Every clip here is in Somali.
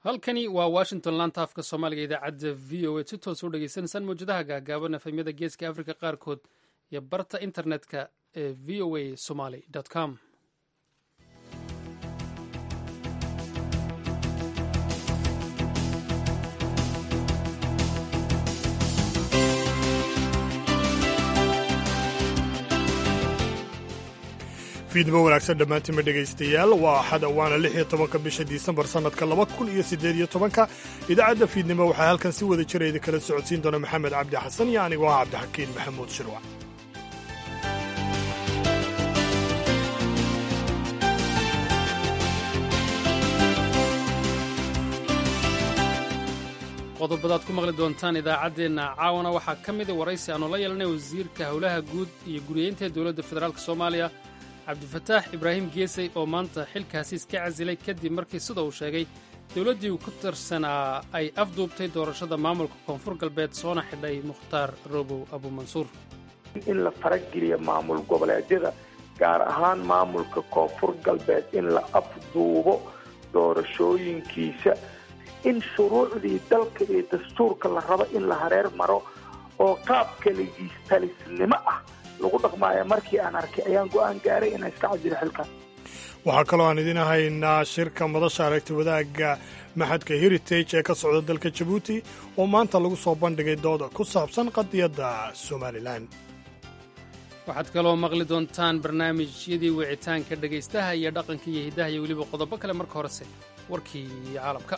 halkani waa washington laanta afka soomaaliga idaacadda v o a si toos u dhegeysanaysaan mawjadaha gaagaaban efemyada geeska africa qaarkood iyo barta internetka ee v o a somaly com fiidnimo wanaagsan dhammaantiinma dhegaystayaal waa axada waana 16 bisha disembar sannadka 2018 idaacadda fiidnimo waxaa halkan si wada jira idinkala socodsiin doona maxamed cabdi xasan iyo anigoo ah cabdixakiin maxamuud shirwac qodobadaad ku maqli doontaan idaacaddeenna caawana waxaa ka mida waraysi aanu la yeelanay wasiirka howlaha guud iyo guriyeynta dowladda federaalk soomaaliya cabdifataax ibraahim geesay oo maanta xilkaasi iska casilay kadib markii sida uu sheegay dowladdii uu ku tirsanaa ay afduubtay doorashada maamulka koonfur galbeed soona xidhay mukhtaar roobow abuumansuur in la farageliyo maamul goboleedyada gaar ahaan maamulka koonfur galbeed in la afduubo doorashooyinkiisa in shuruucdii dalka iyo dastuurka la rabo in la hareer maro oo qaab kaligiistalisnimo ah lagu dhaqmaayo markii aan arkay ayaan go'aan gaaray inaan iska casilo xilkan waxaa kaloo aan idin haynaa shirka madasha aragti wadaagga maxadka heritage ee ka socda dalka jabuuti oo maanta lagu soo bandhigay dooda ku saabsan qadiyadda somalilan waxaad kaloo maqli doontaan barnaamijyadii wicitaanka dhegaystaha iyo dhaqanka iyo hiddaha iyo weliba qodobo kale marka horese warkii caalamka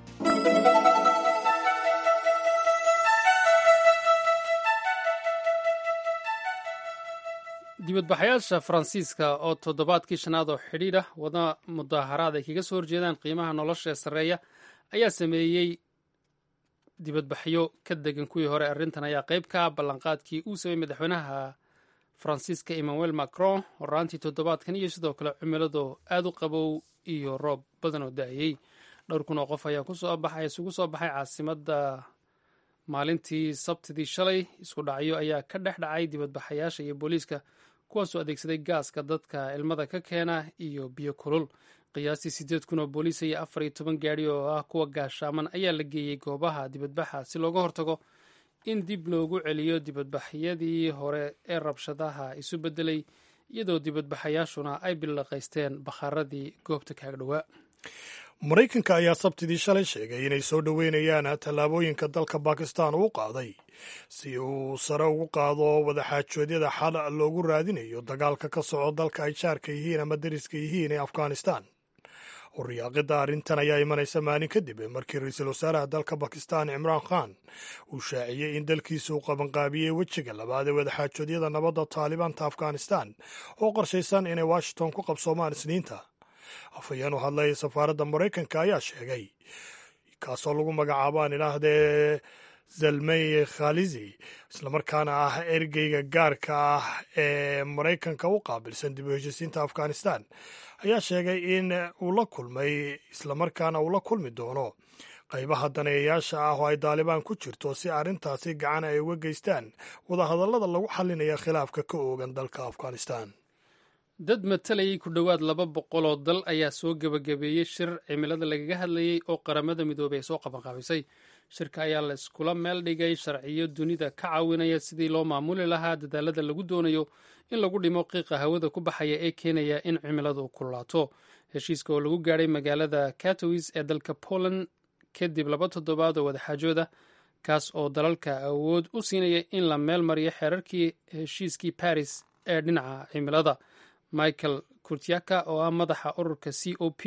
dibadbaxayaasha faransiiska oo toddobaadkii shanaad oo xidhiidh ah wada mudaaharaad ay kaga soo horjeedaan qiimaha nolosha ee sarreeya ayaa sameeyey dibadbaxyo ka degan kuwii hore arrintan ayaa qayb ka ah ballanqaadkii uu sameeyey madaxweynaha faransiiska emmanuel macron horaantii toddobaadkan iyo sidoo kale cimilado aad u qabow iyo roob badan oo da'ayey dhowr kun oo qof ayaa isugu soo baxay caasimadda maalintii sabtidii shalay isku dhacyo ayaa ka dhex dhacay dibadbaxayaasha iyo booliiska kuwaasoo adeegsaday gaaska dadka ilmada ka keena iyo biyo kulul qiyaastii 8 kun oo booliis iyo 14 gaadhi oo ah kuwa gaashaaman ayaa la geeyey goobaha dibadbaxa si looga hortago in dib loogu celiyo dibadbaxyadii hore ee rabshadaha isu beddelay iyadoo dibadbaxayaashuna ay bilaqaysteen bakhaaradii goobta kaaga dhowaa maraykanka ayaa sabtidii shalay sheegay inay soo dhoweynayaan tallaabooyinka dalka bakistan uu qaaday si uu sare ugu qaado wadaxaajoodyada xal loogu raadinayo dagaalka ka soco dalka ay jaarka yihiin ama dariska yihiin ee afghanistan horyaaqidda arrintan ayaa imanaysa maalin kadib markii ra-iisul wasaaraha dalka bakistan cimraan khan uu shaaciyey in dalkiisa uu qabanqaabiyey wejiga labaad ee wadaxaajoodyada nabadda taalibaanta afghanistan oo qorshaysan inay washington ku qabsoomaan isniinta afhayeen u hadlay safaaradda maraykanka ayaa sheegay kaasoo lagu magacaabo aan idhaahdee zalmey khalizi islamarkaana ah ergeyga gaarka ah ee maraykanka u qaabilsan dib u heshisiinta afghanistan ayaa sheegay in uu la kulmay islamarkaana uu la kulmi doono qaybaha daneeyayaasha ah oo ay daalibaan ku jirto si arrintaasi gacan ay uga geystaan wadahadallada lagu xalinaya khilaafka ka oogan dalka afghanistan dad matalayay ku dhowaad 200 oo dal ayaa soo gebagabeeyey shir cimilada lagaga hadlayey oo qaramada midoobey ay soo qabanqaabisay shirka ayaa la iskula meel dhigay sharciyo dunida ka caawinaya sidii loo maamuli lahaa dadaalada lagu doonayo in lagu dhimo qiiqa hawada ku baxaya ee keenaya in cimiladu kululaato heshiiska oo lagu gaadhay magaalada Katowice ee dalka Poland kadib 2 toddobaad oo wadaxaajooda kaas oo dalalka awood u siinaya in la meel mariyo xeerarkii heshiiskii Paris ee dhinaca cimilada michael kurtyaka oo ah madaxa ururka COP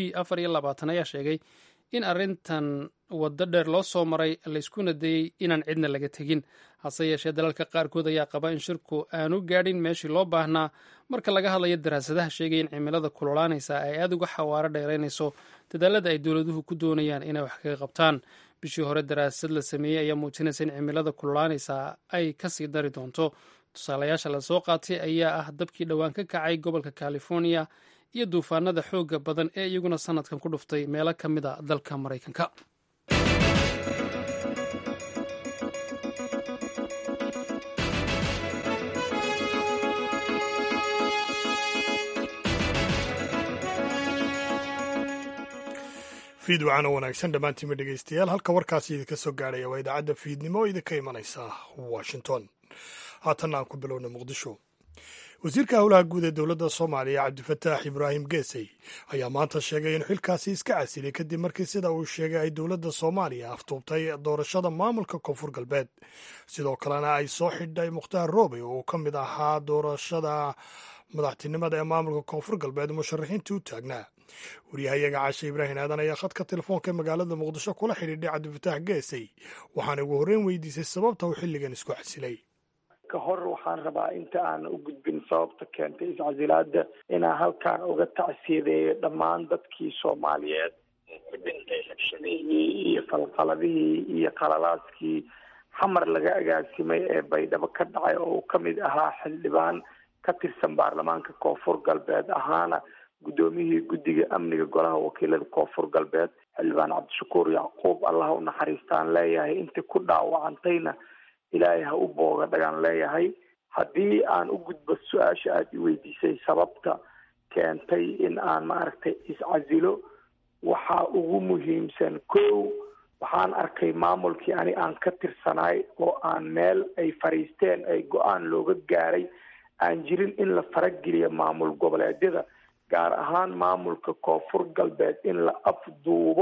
24 ayaa sheegay in arrintan waddo dheer loo soo maray layskuna dayey inaan cidna laga tegin hase yeeshee dalalka qaarkood ayaa qaba in shirku aanu gaadhin meeshii loo baahnaa marka laga hadlayo daraasadaha sheegaya in cimilada kululaanaysa ay aad uga xawaaro dheeraynayso dadaalada ay dowladuhu ku doonayaan inay wax kaga qabtaan bishii hore daraasad la sameeyey ayaa muujinaysa in cimilada kululaanaysa ay kasii dari doonto tusaalayaasha la soo qaatay ayaa ah dabkii dhowaan ka kacay gobolka california iyo duufaanada xoogga badan ee iyaguna sanadkan ku dhuftay meelo ka mid a dalka maraykanka fiid wacana wanaagsan dhammaantiinma dhegaystayaal halka warkaasi idinka soo gaadhaya waa idaacadda fiidnimo oo idinka imanaysa washington. haatanna aan ku bilowna muqdisho. wasiirka howlaha guud ee dowladda soomaaliya cabdifataax ibraahim geesey ayaa maanta sheegay in xilkaasi iska casilay kadib markii sida uu sheegay ay dowladda soomaaliya aftuubtay doorashada maamulka koonfur galbeed, sidoo kalena ay soo xidhay mukhtaar roobe oo ka mid ahaa doorashada madaxtinimada ee maamulka koonfur galbeed musharaxiintii u taagnaa. wariyahayaga caashe ibraahim aadan ayaa khadka telefoonka magaalada muqdisho kula xidhiidhay cabdifataax geesey waxaana ugu horreyn weydiisay sababta uu xilligan isku casilay. ka hor waxaan rabaa inta aan u gudbin sababta keentay iscasilaada inaan halkaan uga tacsiyadeeyo dhammaan dadkii soomaaliyeed ee ku dhintay rabshadihii iyo falqaladihii iyo qalalaaskii xamar laga agaasimay ee baydhabo ka dhacay oo uu ka mid ahaa xildhibaan ka tirsan baarlamaanka koonfur galbeed ahaana guddoomiyihii guddiga amniga golaha wakiilada koonfur galbeed xildhibaan cabdishakuur yacquub allah u naxariistaan leeyahay intii ku dhaawacantayna ilaahay ha u booga dhagaan leeyahay. haddii aan u gudbo su-aasha aada i weydiisay sababta keentay in aan maaragtay iscasilo, waxaa ugu muhiimsan kow waxaan arkay maamulkii ani aan ka tirsanaay oo aan meel ay fariisteen ay go-aan looga gaaray aan jirin in la farageliyo maamul goboleedyada gaar ahaan maamulka koonfur galbeed in la afduubo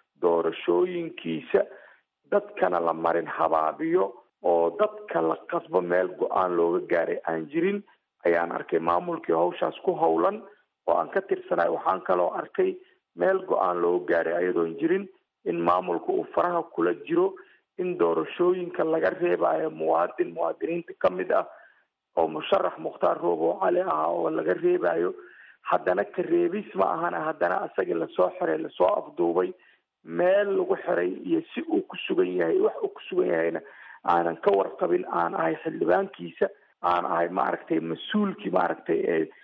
doorashooyinkiisa dadkana la marin habaabiyo oo dadka la qasbo meel go-aan looga gaaray aan jirin ayaan arkay maamulkii hawshaas ku howlan oo aan ka tirsanaay. waxaan kaloo arkay meel go-aan looga gaaray ayadoon jirin in maamulka uu faraha kula jiro in doorashooyinka laga reebayo muwaadiniinta ka mid ah oo musharax mukhtaar roobo cali ah oo laga reebayo, haddana ka reebis ma ahana haddana asagii lasoo xiray lasoo afduubay meel lagu xiray iyo si uu ku sugan yahay wax uu ku sugan yahayna aanan ka warqabin. aan ahay xildhibaankiisa, aan ahay maaragtay mas-uulkii maaragtay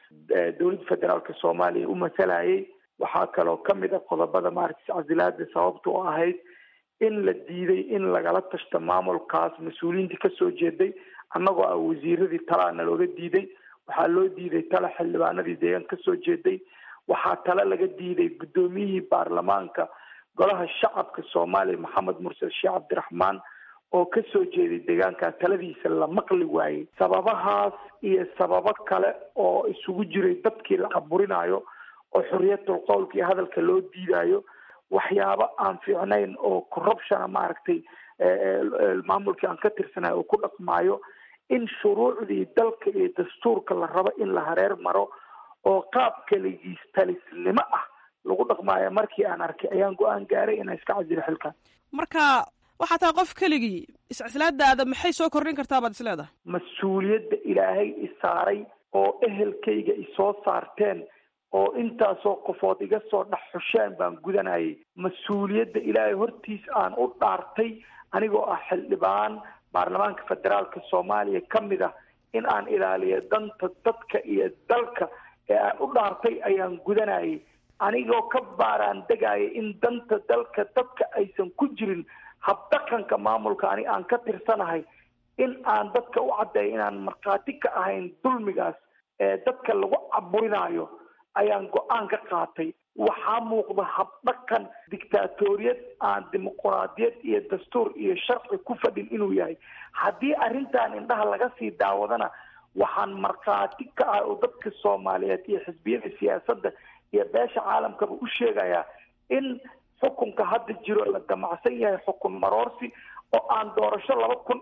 ee dowladda federaalka soomaaliya u masalayay. waxaa kaloo ka mid ah qodobada maaragtay iscasilaada sababta oo ahayd in la diiday in lagala tashto maamulkaas mas-uuliyiintii kasoo jeeday annagoo ah wasiiradii talaana looga diiday. waxaa loo diiday tala xildhibaanadii deegaan kasoo jeeday. waxaa tala laga diiday guddoomiyihii baarlamaanka golaha shacabka soomaaliya maxamed mursal sheekh cabdiraxmaan oo kasoo jeeday deegaankaa taladiisa la maqli waayey. sababahaas iyo sababo kale oo isugu jiray dadkii la caburinayo oo xorriyatul qowlka iyo hadalka loo diidayo, waxyaabo aan fiicnayn oo corruptiona maaragtay maamulkii aan ka tirsanayo oo ku dhaqmaayo, in shuruucdii dalka iyo dastuurka la rabo in la hareer maro oo qaab keligiis talisnimo ah lagu dhaqmaayo. markii aan arkay ayaan go-aan gaaray inaan iska casilo xilkan. marka waxaa tahay qof keligii, iscasilaadaada maxay soo kordhin kartaa baad is leedahay? mas-uuliyadda ilaahay isaaray oo ehelkayga isoo saarteen oo intaasoo qofood iga soo dhex xusheen baan gudanayay. mas-uuliyadda ilaahay hortiis aan u dhaartay anigoo ah xildhibaan baarlamaanka federaalka soomaaliya ka mid ah in aan ilaaliyo danta dadka iyo dalka ee aan u dhaartay ayaan gudanayay, anigoo ka baaraan degaya in danta dalka dadka aysan ku jirin habdhaqanka maamulka ani aan ka tirsanahay, in aan dadka u caddeeyo inaan markhaati ka ahayn dulmigaas ee dadka lagu caburinayo ayaan go-aan ka qaatay. waxaa muuqda habdhaqan dictaatoriyad aan dimuquraadiyad iyo dastuur iyo sharci ku fadhin inuu yahay. haddii arrintan indhaha laga sii daawadana waxaan markhaati ka ah oo dadka soomaaliyeed iyo xisbiyada siyaasadda iyo beesha caalamkaba u sheegayaa in xukunka hadda jiro la damacsan yahay xukun maroorsi oo aan doorasho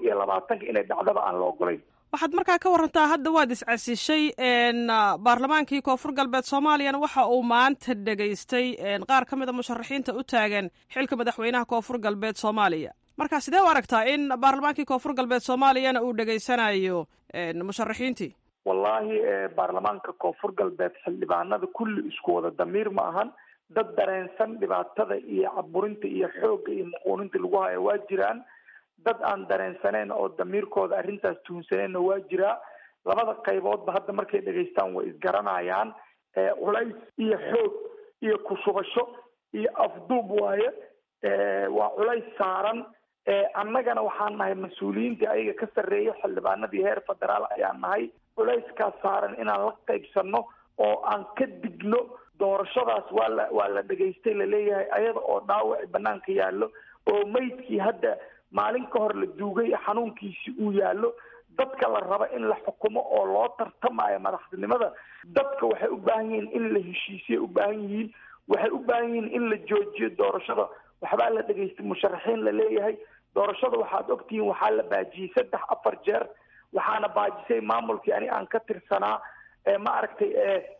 2020 inay dhacdaba aan la ogolayn. waxaad markaa ka warantaa hadda waad iscasishay baarlamaankii koonfur galbeed soomaaliyana waxa uu maanta dhegaystay qaar ka mid a musharaxiinta u taagan xilka madaxweynaha koonfur galbeed soomaaliya. marka sidee u aragtaa in baarlamaankii koonfur galbeed soomaaliyana uu dhegaysanayo musharaxiintii? wallaahi baarlamaanka koonfur galbeed xildhibaanada kulli isku wada damiir ma ahan. dad dareensan dhibaatada iyo caburinta iyo xoogga iyo muquuninta lagu hayo waa jiraan, dad aan dareensaneen oo damiirkooda arrintaas tuhunsaneenna waa jiraa. labada qayboodba hadda markay dhegaystaan way isgaranayaan. culays iyo xoog iyo kushubasho iyo afduub waaye, waa culays saaran. annagana waxaan nahay mas-uuliyiintii ayaga ka sarreeya xildhibaanadii heer federaal ayaan nahay. culayskaas saaran inaan la qaybsanno oo aan ka digno doorashadaas waa la dhegaystay laleeyahay ayada oo dhaawaci banaanka yaallo oo maydkii hadda maalin ka hor la duugay xanuunkiisi uu yaallo dadka la raba in la xukumo oo loo tartamayo madaxtinimada dadka waxay u baahan yihiin in la heshiisiyo u baahan yihiin waxay u baahan yihiin in la joojiyo doorashada waxbaa la dhegaystay musharaxiin la leeyahay doorashada waxaad ogtihiin waxaa la baajiyey 3-4 jeer waxaana baajisay maamulkii ani aan ka tirsanaa maaragtay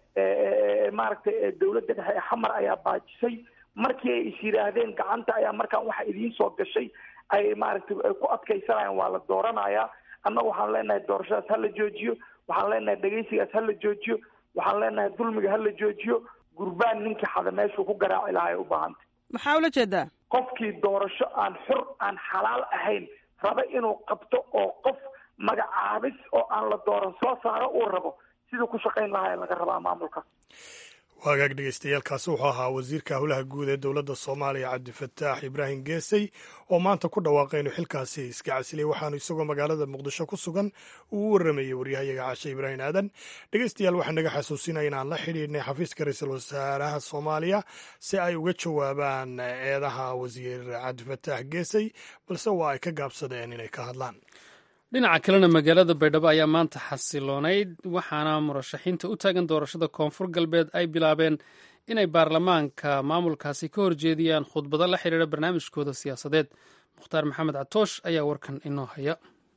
dawladda dhexe ee xamar ayaa baajisay markii ay is yidhaahdeen gacanta ayaa markaan waxa idiin soo gashay ay maaragtay ku adkaysanayaan waa la dooranayaa annaga waxaan leenahay doorashadaas hala joojiyo waxaan leenahay dhegaysigaas hala joojiyo waxaan leenahay dulmiga hala joojiyo gurbaan ninkii xada meeshuu ku garaaci lahaa ay u baahantay maxaa ula jeedaa qofkii doorasho aan xur aan xalaal ahayn raba inuu qabto oo qof magacaabis oo aan la dooran soo saaro uu rabo siduu ku shaqayn lahaa laga rabaa maamulka waagaag dhegeystayaaalkaasi wuxuu ahaa wasiirka howlaha guud ee dowladda soomaaliya cabdifataax ibraahim geesey oo maanta ku dhawaaqay inuu xilkaasi iska casilay waxaanu isagoo magaalada muqdisho ku sugan uu u waramayey waryahayaga cashe ibraahim aadan dhegeystayaal waxaa naga xasuusinaya inaan la xidhiidhnay xafiiska ra-iisul wasaaraha soomaaliya si ay uga jawaabaan eedaha wasiir cabdifataax geesey balse waa ay ka gaabsadeen inay ka hadlaan dhinaca kalena magaalada baydhabo ayaa maanta xasiloonayd waxaana murashaxiinta u taagan doorashada koonfur galbeed ay bilaabeen inay baarlamaanka maamulkaasi ka horjeediyaan khudbado la xidhiidha barnaamijkooda siyaasadeed mukhtaar maxamed catoosh ayaa warkan inoo haya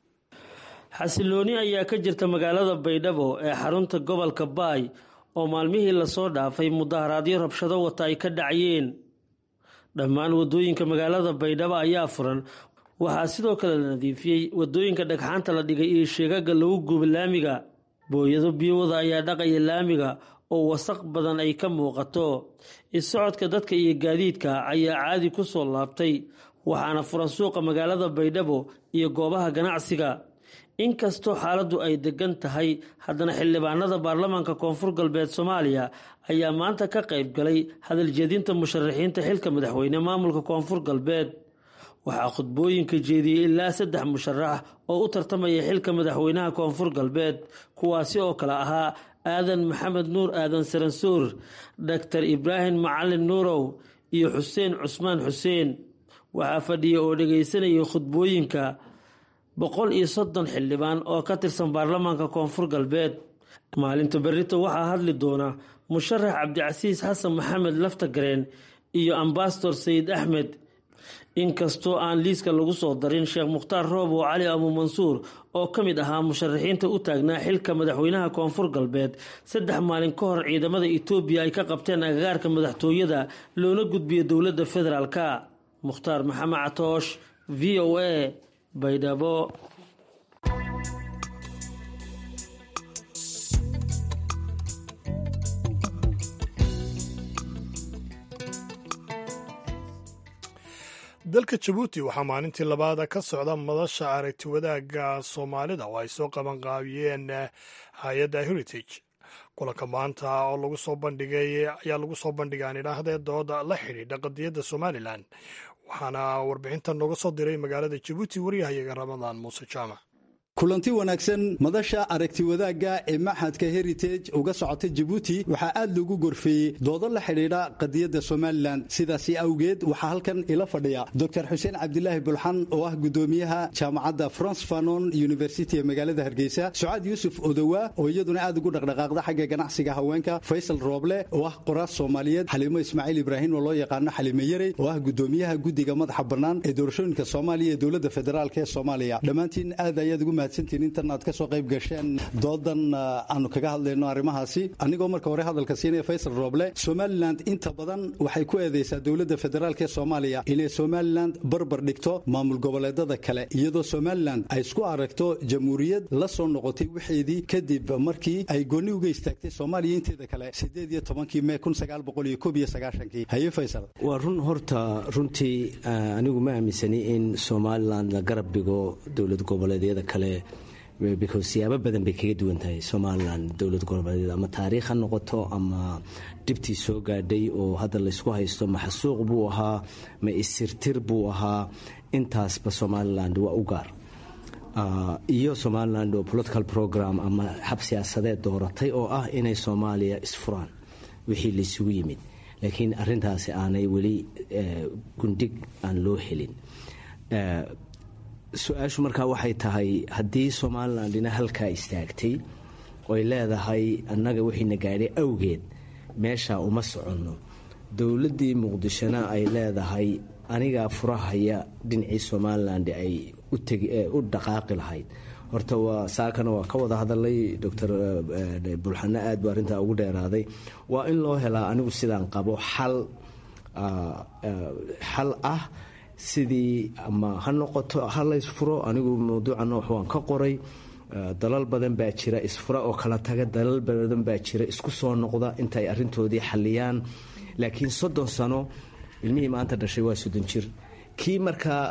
xasilooni ayaa ka jirta magaalada baydhabo ee xarunta gobolka baay oo maalmihii lasoo dhaafay mudaharaadyo rabshado wata ay ka dhacayeen dhammaan wadooyinka magaalada baydhabo ayaa furan waxaa sidoo kale la nadiifiyey wadooyinka dhagxaanta la dhigay iyo sheegaga lagu guba laamiga booyado biyowada ayaa dhaqaya laamiga oo wasaq badan ay ka muuqato is-socodka dadka iyo gaadiidka ayaa caadi ku soo laabtay waxaana furan suuqa magaalada baydhabo iyo goobaha ganacsiga inkastoo xaaladdu ay degan tahay haddana xildhibaanada baarlamaanka koonfur galbeed soomaaliya ayaa maanta ka qayb galay hadaljeedinta musharaxiinta xilka madaxweyne maamulka koonfur galbeed waxaa khudbooyinka jeediyey ilaa 3 musharax oo u tartamaya xilka madaxweynaha koonfur galbeed kuwaasi oo kale ahaa aadan maxamed nuur aadan saransuur doctor ibraahim macalin nuurow iyo xuseen cusmaan xuseen waxaa fadhiya oo dhegaysanayay khudbooyinka 130 xildhibaan oo ka tirsan baarlamaanka koonfur galbeed maalinta berrito waxaa hadli doona musharax cabdicasiis xasan maxamed laftagareen iyo ambasador sayid axmed inkastoo aan liiska lagu soo darin sheekh mukhtaar roobow cali abuumansuur oo ka mid ahaa musharaxiinta u taagnaa xilka madaxweynaha koonfur galbeed 3 maalin ka hor ciidamada etoobiya ay ka qabteen agagaarka madaxtooyada loona gudbiyo dowladda federaalka mukhtaar maxamed catoosh v o a baydhabo dalka jabuuti waxaa maalintii labaada ka socda madasha aragti wadaagga soomaalida oo ay soo qabanqaabiyeen hay-adda heritage kulanka maanta oo lagu soo bandhigay ayaa lagu soo bandhigaan idhaahdee dooda la xidhiidha qadiyadda somalilan waxaana warbixintan nooga soo diray magaalada jabuuti waryahayaga ramadaan muuse jaamac kulanti wanaagsan madasha aragti wadaagga ee maxadka heritage uga socota jabuuti waxaa aad loogu gorfeeyey doodo la xidhiidha qadiyadda somalilan sidaasi awgeed waxaa halkan ila fadhiya dr xuseen cabdilaahi bulxan oo ah gudoomiyaha jaamacadda france fanon university ee magaalada hargeysa sucaad yuusuf odowa oo iyaduna aad ugu dhaqdhaqaaqda xagga ganacsiga haweenka faysal rooble oo ah qoraas soomaaliyeed xaliimo ismaaciil ibraahim oo loo yaqaano xaliime yare oo ah gudoomiyaha guddiga madaxa bannaan ee doorashooyinka soomaaliya ee dowladda federaalk ee soomaaliya dhammaantiin aad ayaad ugu intan aad ka soo qayb gasheen doodan aanu kaga hadlayno arrimahaasi anigoo marka hore hadalka siinaya faysal rooble somalilan inta badan waxay ku eedeysaa dowladda federaalk ee soomaaliya inay somalilan barbar dhigto maamul goboleedada kale iyadoo somalilan ay isku aragto jamhuuriyad la soo noqotay wixeedii kadib markii ay gooni uga istaagtay soomaaliya inteeda kale 18 May 1991 haye faysal waa run horta runtii anigu ma aaminsani in somalilan la garab dhigo dowlad goboleedyada kale because siyaabo badan bay kaga duwan tahay somalilan dowlad goboleedyada ama taariikh ha noqoto ama dhibtii soo gaadhay oo hadda laysku haysto ma xasuuq buu ahaa ma isirtir buu ahaa intaasba somaliland waa u gaar iyo somaliland oo political program ama xab siyaasadeed dooratay oo ah inay soomaaliya isfuraan wixii laysugu yimid, laakiin arintaasi aanay weli gundhig aan loo helin. su-aashu markaa waxay tahay haddii somalilandina halkaa istaagtay oy leedahay annaga wixiina gaadhay awgeed meeshaa uma soconno, dowladdii muqdishona ay leedahay anigaa furahaya dhinacii somaliland ay u dhaqaaqi lahayd. horta waa saakana waa ka wada hadalay doctor bulxano aad buu arrintaa ugu dheeraaday. waa in loo helaa anigu sidaan qabo xal ah sidii ama ha noqoto ha laysfuro. anigu mawduucana waan ka qoray, dalal badan baa jira isfura oo kala taga, dalal badan baa jira isku soo noqda intaay arrintoodii xalliyaan. laakiin 30 sano ilmihii maanta dhashay waa 30 jir, kii markaa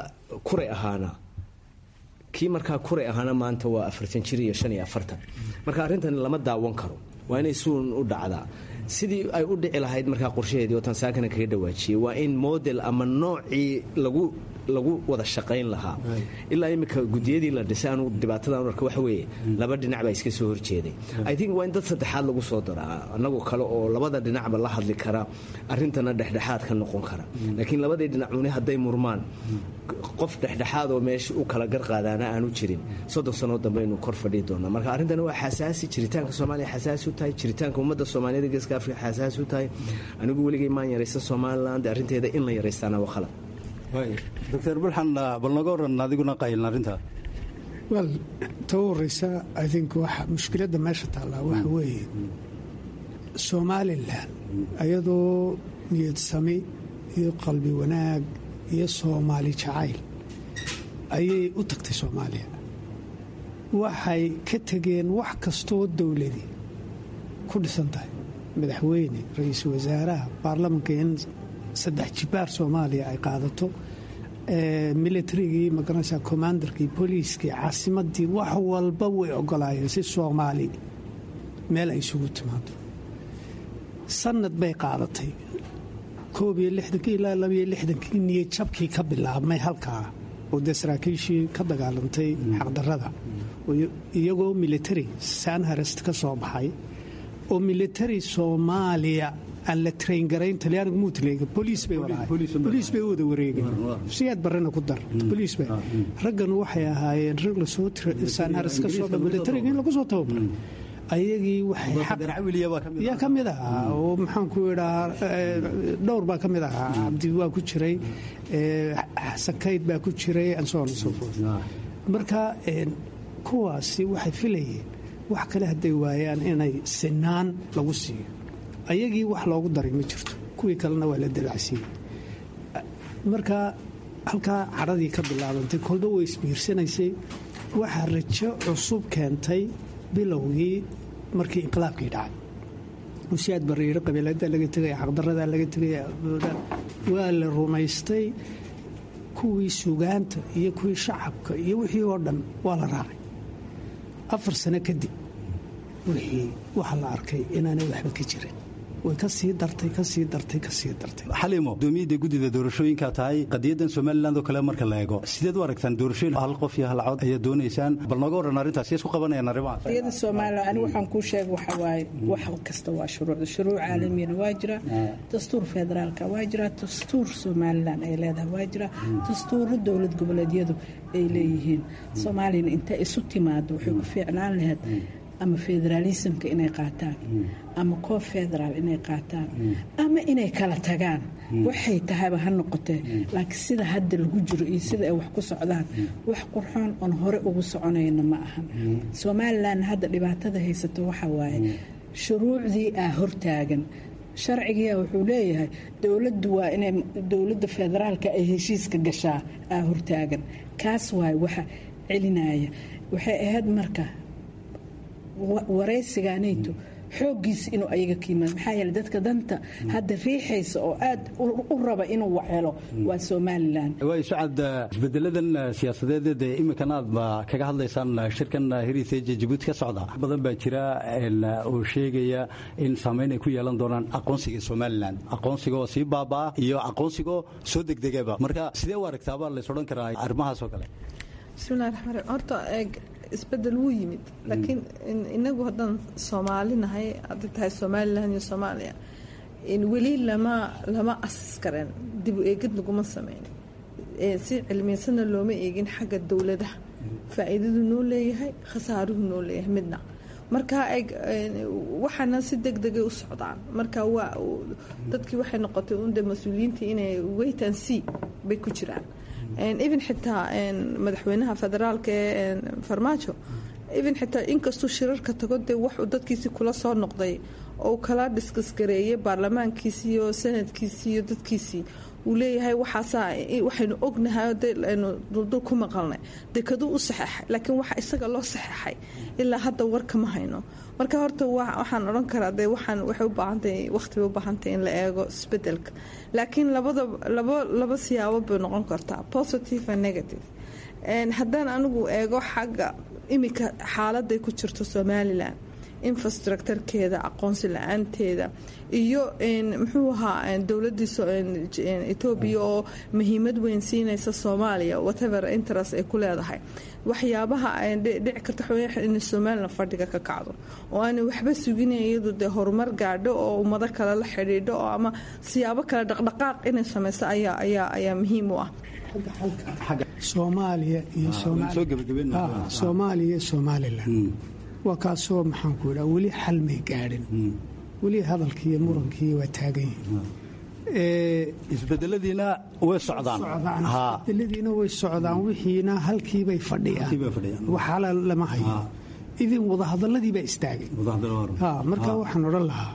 kuray ahaana maanta waa 40 jir iyo 45. marka arrintan lama daawan karo, waa inay suun u dhacdaa sidii ay u dhici lahayd. markaa qorshaheedii oo tansaakana kaga dhawaajiyey waa in model ama noocii lagu wada shaqayn lahaa. ilaa imika gudiyadii la dhisay anu dhibaatadan arka waxa weeye laba dhinac baa iska soo horjeeday. I think waa in dad saddexaad lagu soo daraa, annagoo kale oo labada dhinacba la hadli kara, arrintana dhexdhexaad ka noqon kara. laakiin labadii dhinacuni hadday murmaan, qof dhexdhexaad oo meesha u kala garqaadaana aanu jirin, 30 sano dambe inuu kor fadhii doonaa. marka arrintana waa xasaasi, jiritaanka Soomaaliya xasaasi u tahay, jiritaanka ummadda Soomaaliyeed ee Geeska Afrika xasaasi u tahay. anigu weligay maan yaraysan Somaliland, arrinteeda in la yaraystaana waa khalad. doctor bulxan bal naga waran adiguna qaylin arrintaa. well ta horeysa I think waxa mushkiladda meesha taallaa waxa weeye Somaliland ayadoo niyad sami iyo qalbi wanaag iyo Soomaali jacayl ayay u tagtay Soomaaliya. waxay ka tageen wax kastoo dowladii ku dhisan tahay, madaxweyne, ra'iisul wasaaraha, baarlamaanka in 3 jibaar Soomaaliya ay qaadato, militarigii magaranaysa commanderkii, booliiskii, caasimadii, wax walba way ogolaayeen si Soomaali meel ay isugu timaado. sanad bay qaadatay 61 ilaa 62 niyad jabkii ka bilaabmay halkaa oo saraakiishii ka dagaalantay xaqdarrada, iyagoo military Sandhurst ka soo baxay oo military Soomaaliya aan la train garayn. talyaanigu muu taleega, police bay wada wareegeen, siyaad barrena ku dar police bay. raggan waxay ahaayeen rag la soo Sandhurst ka soo baxay military in lagu soo tababaray. ayagii waxay yaa ka mid ahaa oo maxaan ku idhaa dhowr baa ka mid ahaa, cabdi waa ku jiray, xasan kayd baa ku jiray, and so on and so forth. marka kuwaasi waxay filayeen wax kale hadday waayaan inay sinaan lagu siiyo. ayagii wax loogu daray ma jirto, kuwii kalena waa la dalacsiiyey. marka halkaa cadhadii ka bilaabantay, kolba way isbiirsanaysay. waxaa rajo cusub keentay bilowgii markii inqilaabkii dhacay. siyaad barriiro qabiilada laga tegaya, xaqdarrada laga tegaya, waa la rumaystay. kuwii sugaanta iyo kuwii shacabka iyo wixii oo dhan waa la raacay. 4 sano kadib waxaa la arkay inaanay waxba ka jirin, way ka sii dartay. xaliimo gudoomiyada guddida doorashooyinka tahay qadiyadan Somaliland oo kale marka la eego, sideed u aragtaan doorashooyin hal qof iyo hal cod ayaa doonaysaan? bal naga waran arrintaas isku qabanayaan arrimaha qadiyada Somaliland. anigu waxaan ku sheegay waxa waaye wax kasta waa shuruuc caalamiina waa jira, dastuur federaalka waa jira, dastuur Somaliland ay leedahay waa jira, dastuur dowlad goboleedyadu ay leeyihiin. Soomaalina inta isu timaado waxay ku fiicnaan lahayd ama federalismka inay qaataan, ama koof federaal inay qaataan, ama inay kala tagaan. waxay tahayba ha noqotee, laakiin sida hadda lagu jiro iyo sida ay wax ku socdaan wax qurxoon oon hore ugu soconayna ma ahan. Somaliland hadda dhibaatada haysato waxa waaye shuruucdii hortaagan. sharcigiia wuxuu leeyahay dowladdu waa inay dowladda federaalka ay heshiiska gashaa hortaagan. kaas waay waxa celinaya. waxay ahayd marka waraysigaanayto xooggiisa inuu ayaga ka yimaado. maxaa yeelay dadka danta hadda riixaysa oo aad u raba inuu waxhelo waa Somaliland. way socod isbedeladan siyaasadeed ee imika aad kaga hadlaysaan shirkan Heritage Djibouti ka socda badan baa jira oo sheegaya in saameyn ay ku yeelan doonaan aqoonsiga Somaliland, aqoonsiga oo sii baabaa iyo aqoonsiga soo degdegaba. marka sidee u aragtaaba la soo dhan karaa arrimahaas oo kale? bismillaahir rahmaanir rahiim. horta isbedel wuu yimid, laakiin inagu haddaan Soomaali nahay, hadday tahay Somaliland iyo Soomaaliya, weli lama asas karen, dib u eegid laguma sameyn, si cilmiyeysanna looma eegin xagga dowladaha faa'iidadu noo leeyahay, khasaaruhu noo leeyahay midna. marka waxaana si degdegay u socdaan. marka dadkii waxay noqotay unda mas-uuliyiintii inay wait and see bay ku jiraan. even xitaa madaxweynaha federaalka ee farmaajo, even xitaa inkastuu shirarka tago dee waxuu dadkiisii kula soo noqday oo kala diskas gareeyay baarlamaankiisii iyo sanadkiisii iyo dadkiisii, uu leeyahay waxaynu ognahay aynu duldul ku maqalnay dekaduu u saxeexay, laakiin waxa isaga loo saxeexay ilaa hadda war kama hayno. marka horta waxaan odhan karaa dee waxay u baahantahay waqti bay u baahantahay in la eego isbedelka, laakiin laba siyaabo bay noqon kartaa, positive and negative. haddaan anigu eego xagga imika xaaladay ku jirto Somaliland, infrastructurekeeda, aqoonsi la-aanteeda iyo muxuu ahaa dowladiisa Ethiopia oo muhiimad weyn siinaysa Soomaaliya, whatever interest ay ku leedahay, waxyaabaha ay dhici karta in Somaliland fadhiga ka kacdo oo aan waxba suginay iyadu de horumar gaadho oo ummado kale la xiriidho oo ama siyaabo kale dhaqdhaqaaq inay samayso ayaa muhiim u ah. Soomaaliya iyo Somaliland waa kaasoo maxaan ku idhaa weli xal may gaadhin, weli hadalkii iyo murankii waa taagan yihiin. isbedeladiina way socdaan, wixiina halkiibay fadhiyaan, waxaala lama hayo, idin wadahadaladii baa istaagay. marka waxaan odhan lahaa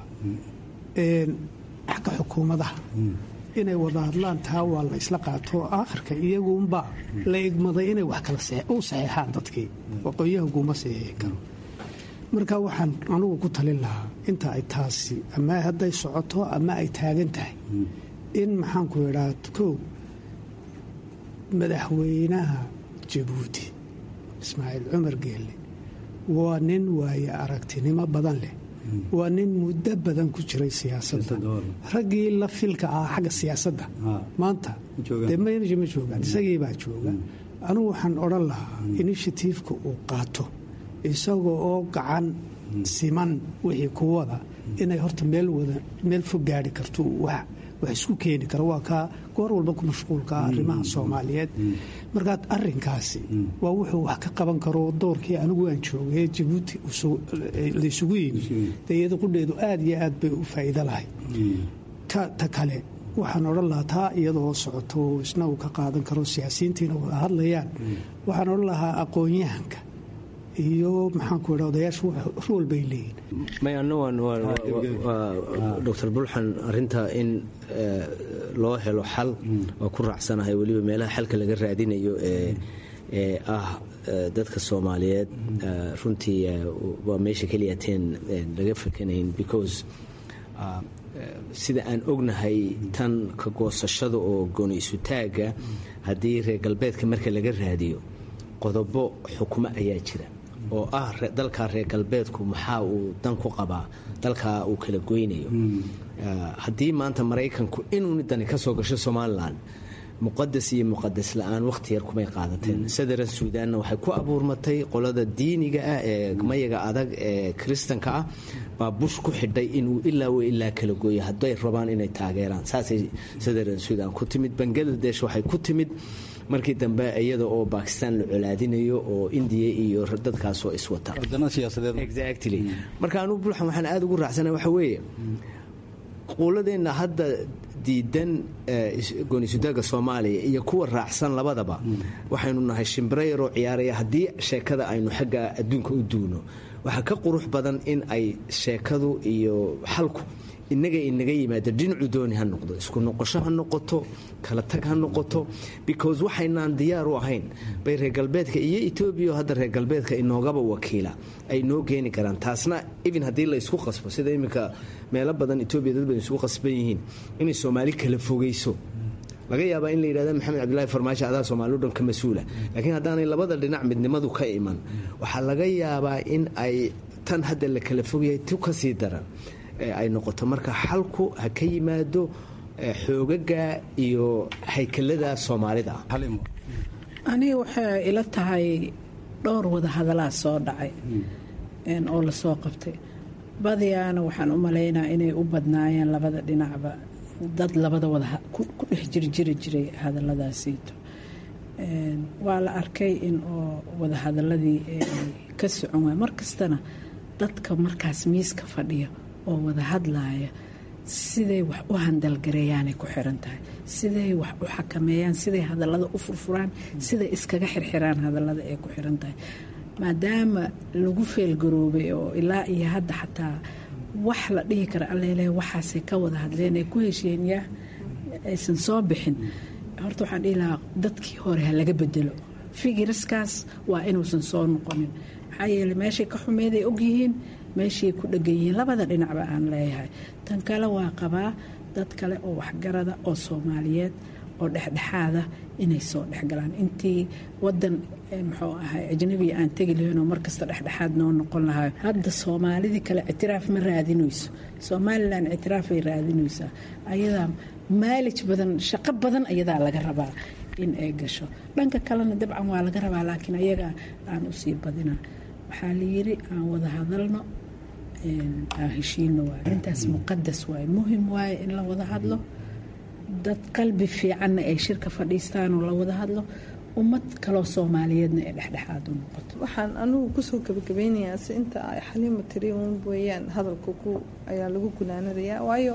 xagga xukuumadaha inay wada hadlaan, taa waa la isla qaato aakhirka iyaguunbaa la igmaday inay wax kala u saxeexaan dadkii, waqooyahaguma saxeexi karo. marka waxaan anugu ku talin lahaa inta ay taasi ama hadday socoto ama ay taagan tahay in maxaanku idhaa kow madaxweynaha Jabuuti Ismaaciil Cumar Geelle waa nin waaye aragtinimo badan leh, waa nin muddo badan ku jiray siyaasadda, raggii la filka ah xagga siyaasadda maanta dee ma joogaan, isagii baa jooga. anugu waxaan odhan lahaa initiativeka uu qaato isagoo oo gacan siman wixii ku wada inay horta meel fog gaari karto, wax isku keeni karo. waa kaa goor walba ku mashquulka arrimaha Soomaaliyeed. markaa arrinkaasi waa wuxuu wax ka qaban karo. doorkii anigu aan joogay Jabuuti laysugu yimi dee iyada qudheedu aad iyo aad bay u faa'iido lahay. ta kale waxaan odhan lahaa taa iyadoo socoto isna uu ka qaadan karo, siyaasiyiintiina wada hadlayaan. waxaan odhan lahaa aqoon-yahanka iyo maxaanku idha odayaashu rool bay leeyihin. Dr. Bulxan arinta in loo helo xal waa ku raacsanahay, weliba meelaha xalka laga raadinayo ee ah dadka Soomaaliyeed runtii waa meesha keliyateen laga fakanayn, because sida aan ognahay tan ka goosashada oo gooni isu taaga haddii reer galbeedka marka laga raadiyo qodobo xukumo ayaa jira oo ah dalka reer galbeedku maxaa uu dan ku qabaa, dalka uu kala goynayo. haddii maanta Maraykanku inuu dani ka soo gasho Somaliland, muqadas iyo muqadas la'aan waqti yar kumay qaadateen. Southern Sudan waxay ku abuurmatay qolada diiniga ah ee mayaga adag ee kristanka ah baa Bush ku xidhay inuu ilaa kala gooyo hadday rabaan inay taageeraan. saasay Southern Sudan ku timid. Bangladesh waxay ku timid markii dambe iyada oo Pakistan la colaadinayo oo India iyo dadkaas oo iswata wadana siyaasadeed. Exactly. marka anu Bulxan waxaan aad ugu raacsanahay waxa weeye qowladeena hadda diidan gooni-sudaaga Soomaaliya iyo kuwa raacsan labadaba waxaynu nahay shimbirayro ciyaaraya. haddii sheekada aynu xagga adduunka u duuno waxa ka qurux badan in ay sheekadu iyo xalku inaga yimaado dhinacu dooni ha noqdo, isku noqosho ha noqoto, kala tag ha noqoto, because waxaynaan diyaar u ahayn bay reer galbeedka iyo Ethiopia hadda reer galbeedka inoogaba wakiila ay noo keeni karaan. taasna even haddii la isku qasbo sida imika meelo badan Ethiopia dad badan isku qasban yihiin inay Soomaali kala fogeyso, laga yaabaa in la yiraahdo Maxamed Cabdullaahi Farmaajo adaa Soomaalidu dhan ka mas'uula, laakiin haddaanay labada dhinac midnimadu ka iman waxaa laga yaabaa in ay tan hadda la kala fogyahay tu ka sii daran ay noqoto. marka xalku ha ka yimaado xoogaga iyo haykalada Soomaalida. aniga waxay ila tahay dhowr wada hadalaa soo dhacay oo la soo qabtay. badiyaana waxaan u malaynaa inay u badnaayeen labada dhinacba dad labada wada ku dhex jirjiri jiray hadalladaasiito. Waa la arkay in oo wada hadaladii ka socon waay markastana dadka markaas miiska fadhiya oo wada hadlaaya siday wax u handalgareeyaanay ku xiran tahay, siday wax u xakameeyaan, siday hadallada u furfuraan, siday iskaga xirxiraan hadallada ay ku xiran tahay. maadaama lagu feelgaroobay oo ilaa iyo hadda xataa wax la dhihi kara allele waxaasay ka wada hadleen ay ku heshiiyeen aysan soo bixin, horta waxaan dhihi lahaa dadkii hore ha laga bedelo figiraskaas, waa inuusan soo noqonin. maxaa yeele meeshay ka xumeeday ogyihiin, meeshay ku dhegan yihiin, labada dhinacba aan leeyahay. tan kale waa qabaa dad kale oo waxgarada oo soomaaliyeed oo dhexdhexaada inay soo dhexgalaan. intii wadan muxuu ahay ajnabi aan tegi lahayn oo markasta dhexdhexaad noo noqon lahaa. hadda soomaalidii kale ictiraaf ma raadinayso, somalilan ictiraafay raadinaysaa. ayadaa maalij badan, shaqo badan ayadaa laga rabaa in ay gasho. dhanka kalena dabcan waa laga rabaa, laakiin ayaga aan usii badina. waxaa la yiri aan wada hadalno, aan heshiino waay. intaas muqadas waay, muhim waaye in la wada hadlo, dad qalbi fiicanna ay shirka fadhiistaan oo la wada hadlo, ummad kaloo soomaaliyeedna ay dhexdhexaad u noqoto. waxaan anugu kusoo gabagabeynayaa si inta ay Xaliimo tiri uun weeyaan hadalka ayaa lagu gunaanadayaa. waayo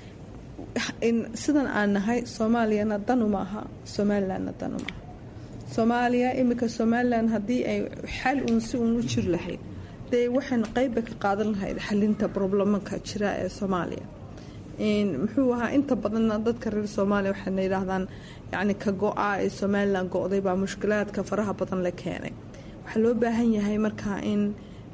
sidan aan nahay Soomaaliyana dan uma aha, Somalilandna dan uma aha. Soomaaliya imika Somaliland haddii ay xal uun si uun u jir lahayd dee waxaan qayb ka qaadan lahayd xalinta problemka jira ee Soomaaliya. muxuu ahaa inta badanna dadka reer Soomaaliya waxay yiraahdaan yani ka go'a ee Somaliland go'day baa mushkilaadka faraha badan la keenay. waxa loo baahan yahay markaa in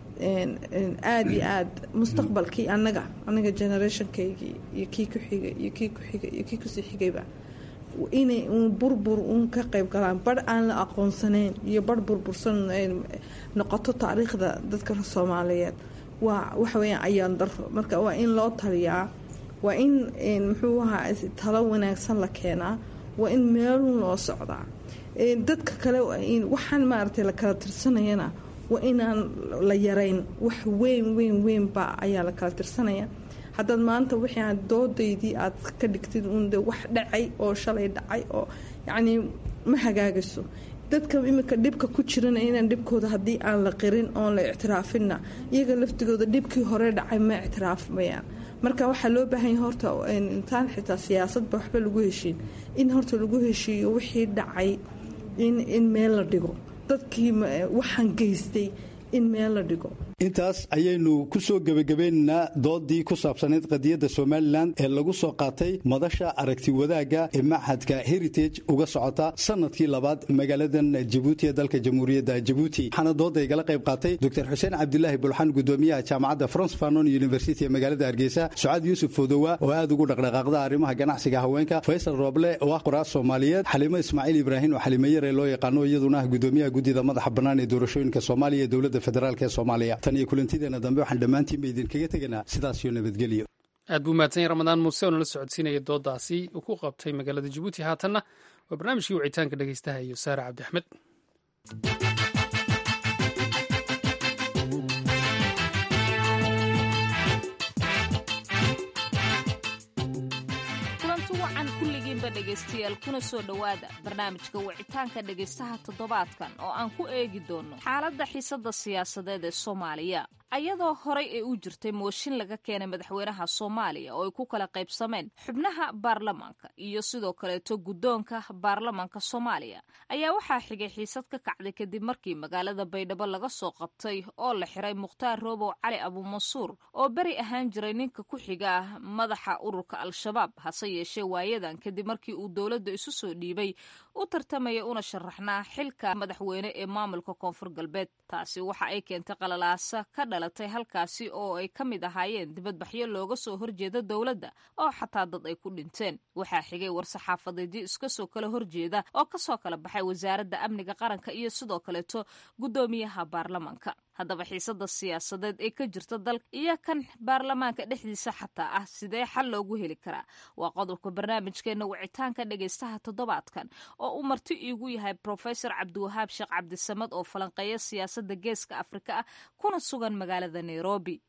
aad iyo aad mustaqbalkii anaga generationkeygii iyo kii ku xigay iyo kii ku xigay iyo kii ku sii xigayba inay burbur ka qayb galaan, bar aan la aqoonsanayn iyo bar burbursan noqoto taariikhda dadka Soomaaliyeed. waxa weeyaan ayaan daro. marka waa in loo taliyaa, waa in muxuu ahaa talo wanaagsan la keenaa, waa in meelun loo socdaa. dadka kale waxaan maaragtay la kala tirsanayana waa inaan la yarayn. wax weyn baa ayaa la kala tirsanaya. haddaad maanta wixii aad doodaydii aad ka dhigtid uun de wax dhacay oo shalay dhacay oo yacni ma hagaagayso. dadka imika dhibka ku jirana inaan dhibkooda haddii aan la qirin oon la ictiraafinna iyaga laftigooda dhibkii hore dhacay ma ictiraafmayaan. marka waxaa loo baahan yahay horta intaan xitaa siyaasadba waxba lagu heshiin in horta lagu heshiiyo wixii dhacay in meel la dhigo, dadkii waxaan geystay in meel la dhigo. intaas ayaynu ku soo gebagabaynaynaa doodii ku saabsanayd qadiyadda Somaliland ee lagu soo qaatay madasha aragti wadaagga ee Machadka Heritage uga socota sanadkii labaad magaaladan Djibouti ee dalka Jamhuuriyadda Djibouti. waxaana dooda igala qayb qaatay Dr. Xuseen Cabdilaahi Bulxan, gudoomiyaha jaamacadda France Fanon University ee magaalada Hargeysa, Sucaad Yuusuf Fodowa oo aad ugu dhaqdhaqaaqda arrimaha ganacsiga haweenka, Faysal Roble oo ah qoraal Soomaaliyeed, Xaliimo Ismaaciil Ibraahin oo Xaliimo Yare loo yaqaano iyaduna gudoomiyaha gudida madaxa bannaan ee doorashooyinka Soomaaliya ee dowladda federaalka ee Soomaaliya. iyo kulantideena dambe waxaan dhammaantiin ba idinkaga teganaa sidaas iyo nabadgelyo. aad buu mahadsan yahay Ramadaan Muuse oo nala socodsiinaya doodaasi uu ku qabtay magaalada Djibouti. haatanna waa barnaamijkii wicitaanka dhegaystaha iyo Saara Cabdi Axmed. dhegeystayaal kuna soo dhowaada barnaamijka wicitaanka dhegaystaha toddobaadkan oo aan ku eegi doono xaaladda xiisadda siyaasadeed ee Soomaaliya. ayadoo horey ay u jirtay mooshin laga keenay madaxweynaha Soomaaliya oo ay ku kala qaybsameen xubnaha baarlamaanka iyo sidoo kaleeto guddoonka baarlamaanka Soomaaliya, ayaa waxaa xigay xiisad ka kacday kadib markii magaalada Baydhabo laga soo qabtay oo la xiray Mukhtaar Roobow Cali Abuumansuur oo beri ahaan jiray ninka ku xiga madaxa ururka Al-Shabaab. hase yeeshee waayadan kadib markii uu dowladda isu soo dhiibay u tartamaya una sharaxnaa xilka madaxweyne ee maamulka Koonfur Galbeed. taasi waxa ay keentay qalalaasa ka dhalatay halkaasi oo ay ka mid ahaayeen dibadbaxyo looga soo horjeeda dowladda oo xataa dad ay ku dhinteen. waxaa xigay war-saxaafadeedyo iska soo kala horjeeda oo kasoo kala baxay wasaaradda amniga qaranka iyo sidoo kaleeto guddoomiyaha baarlamaanka. haddaba xiisadda siyaasadeed ee ka jirta dalka iyo kan baarlamaanka dhexdiisa xataa ah sidee xal loogu heli karaa, waa qodobka barnaamijkeena wicitaanka dhegaystaha toddobaadkan oo uu marti iigu yahay Professor Cabdiwahaab Sheekh Cabdisamad oo falanqeeya siyaasadda geeska Afrika ah kuna sugan magaalada Nairobi.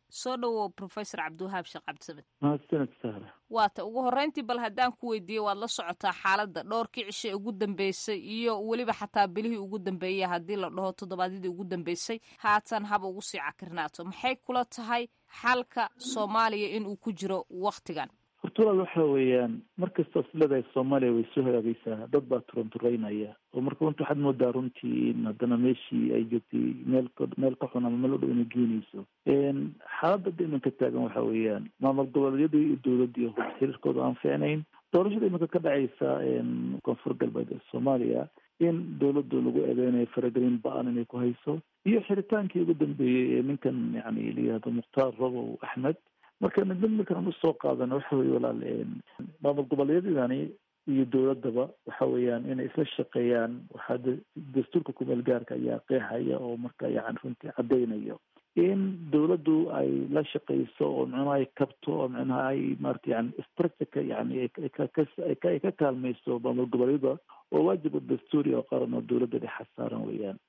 soo dhowow professor cabdiwahaab sheekh cabdisamed. mahadsaned sahra. waata ugu horreyntii bal haddaan ku weydiiye waad la socotaa xaaladda dhowrkii cishe ugu dambeysay iyo weliba xataa bilihii ugu dambeeyey haddii la dhaho toddobaadyadii ugu dambeysay haatan haba ugu sii cakirnaato maxay kula tahay xalka soomaaliya inuu ku jiro waktigan? horta walaal waxa weeyaan markasta isleedahay soomaaliya way soo hagaagaysaa dad baa turantureynaya oo marka runta waxaad moodaa runtii in haddana meeshii ay joogtay meel ka xun ama meel u dhow inay geenayso. xaaladda da iminka taagan waxa weeyaan maamul goboleedyadii iyo dowladii xiriirkooda aan fiicnayn. doorashada iminka ka dhacaysa koonfur galbeed ee soomaaliya in dowladdu lagu eedeynayo faragelin ba-an inay ku hayso iyo xiritaankii ugu dambeeyey ee ninkan yani layihahdo mukhtaar robow axmed. marka midmid markaan usoo qaadana waxa weye walaal maamul goboleedyadani iyo dowladaba waxa weeyaan inay isla shaqeeyaan waxaa dastuurka kumeel gaarka ayaa qeexaya oo marka yani runtii cadeynayo in dowladdu ay la shaqeyso oo micnaha ay kabto oo micnaha ay maarata yani structureka yani ay ka kaalmayso maamul goboleedyada oo waajiba dastuuri oo qaran oo dowladda dhexa saaran weeyaan.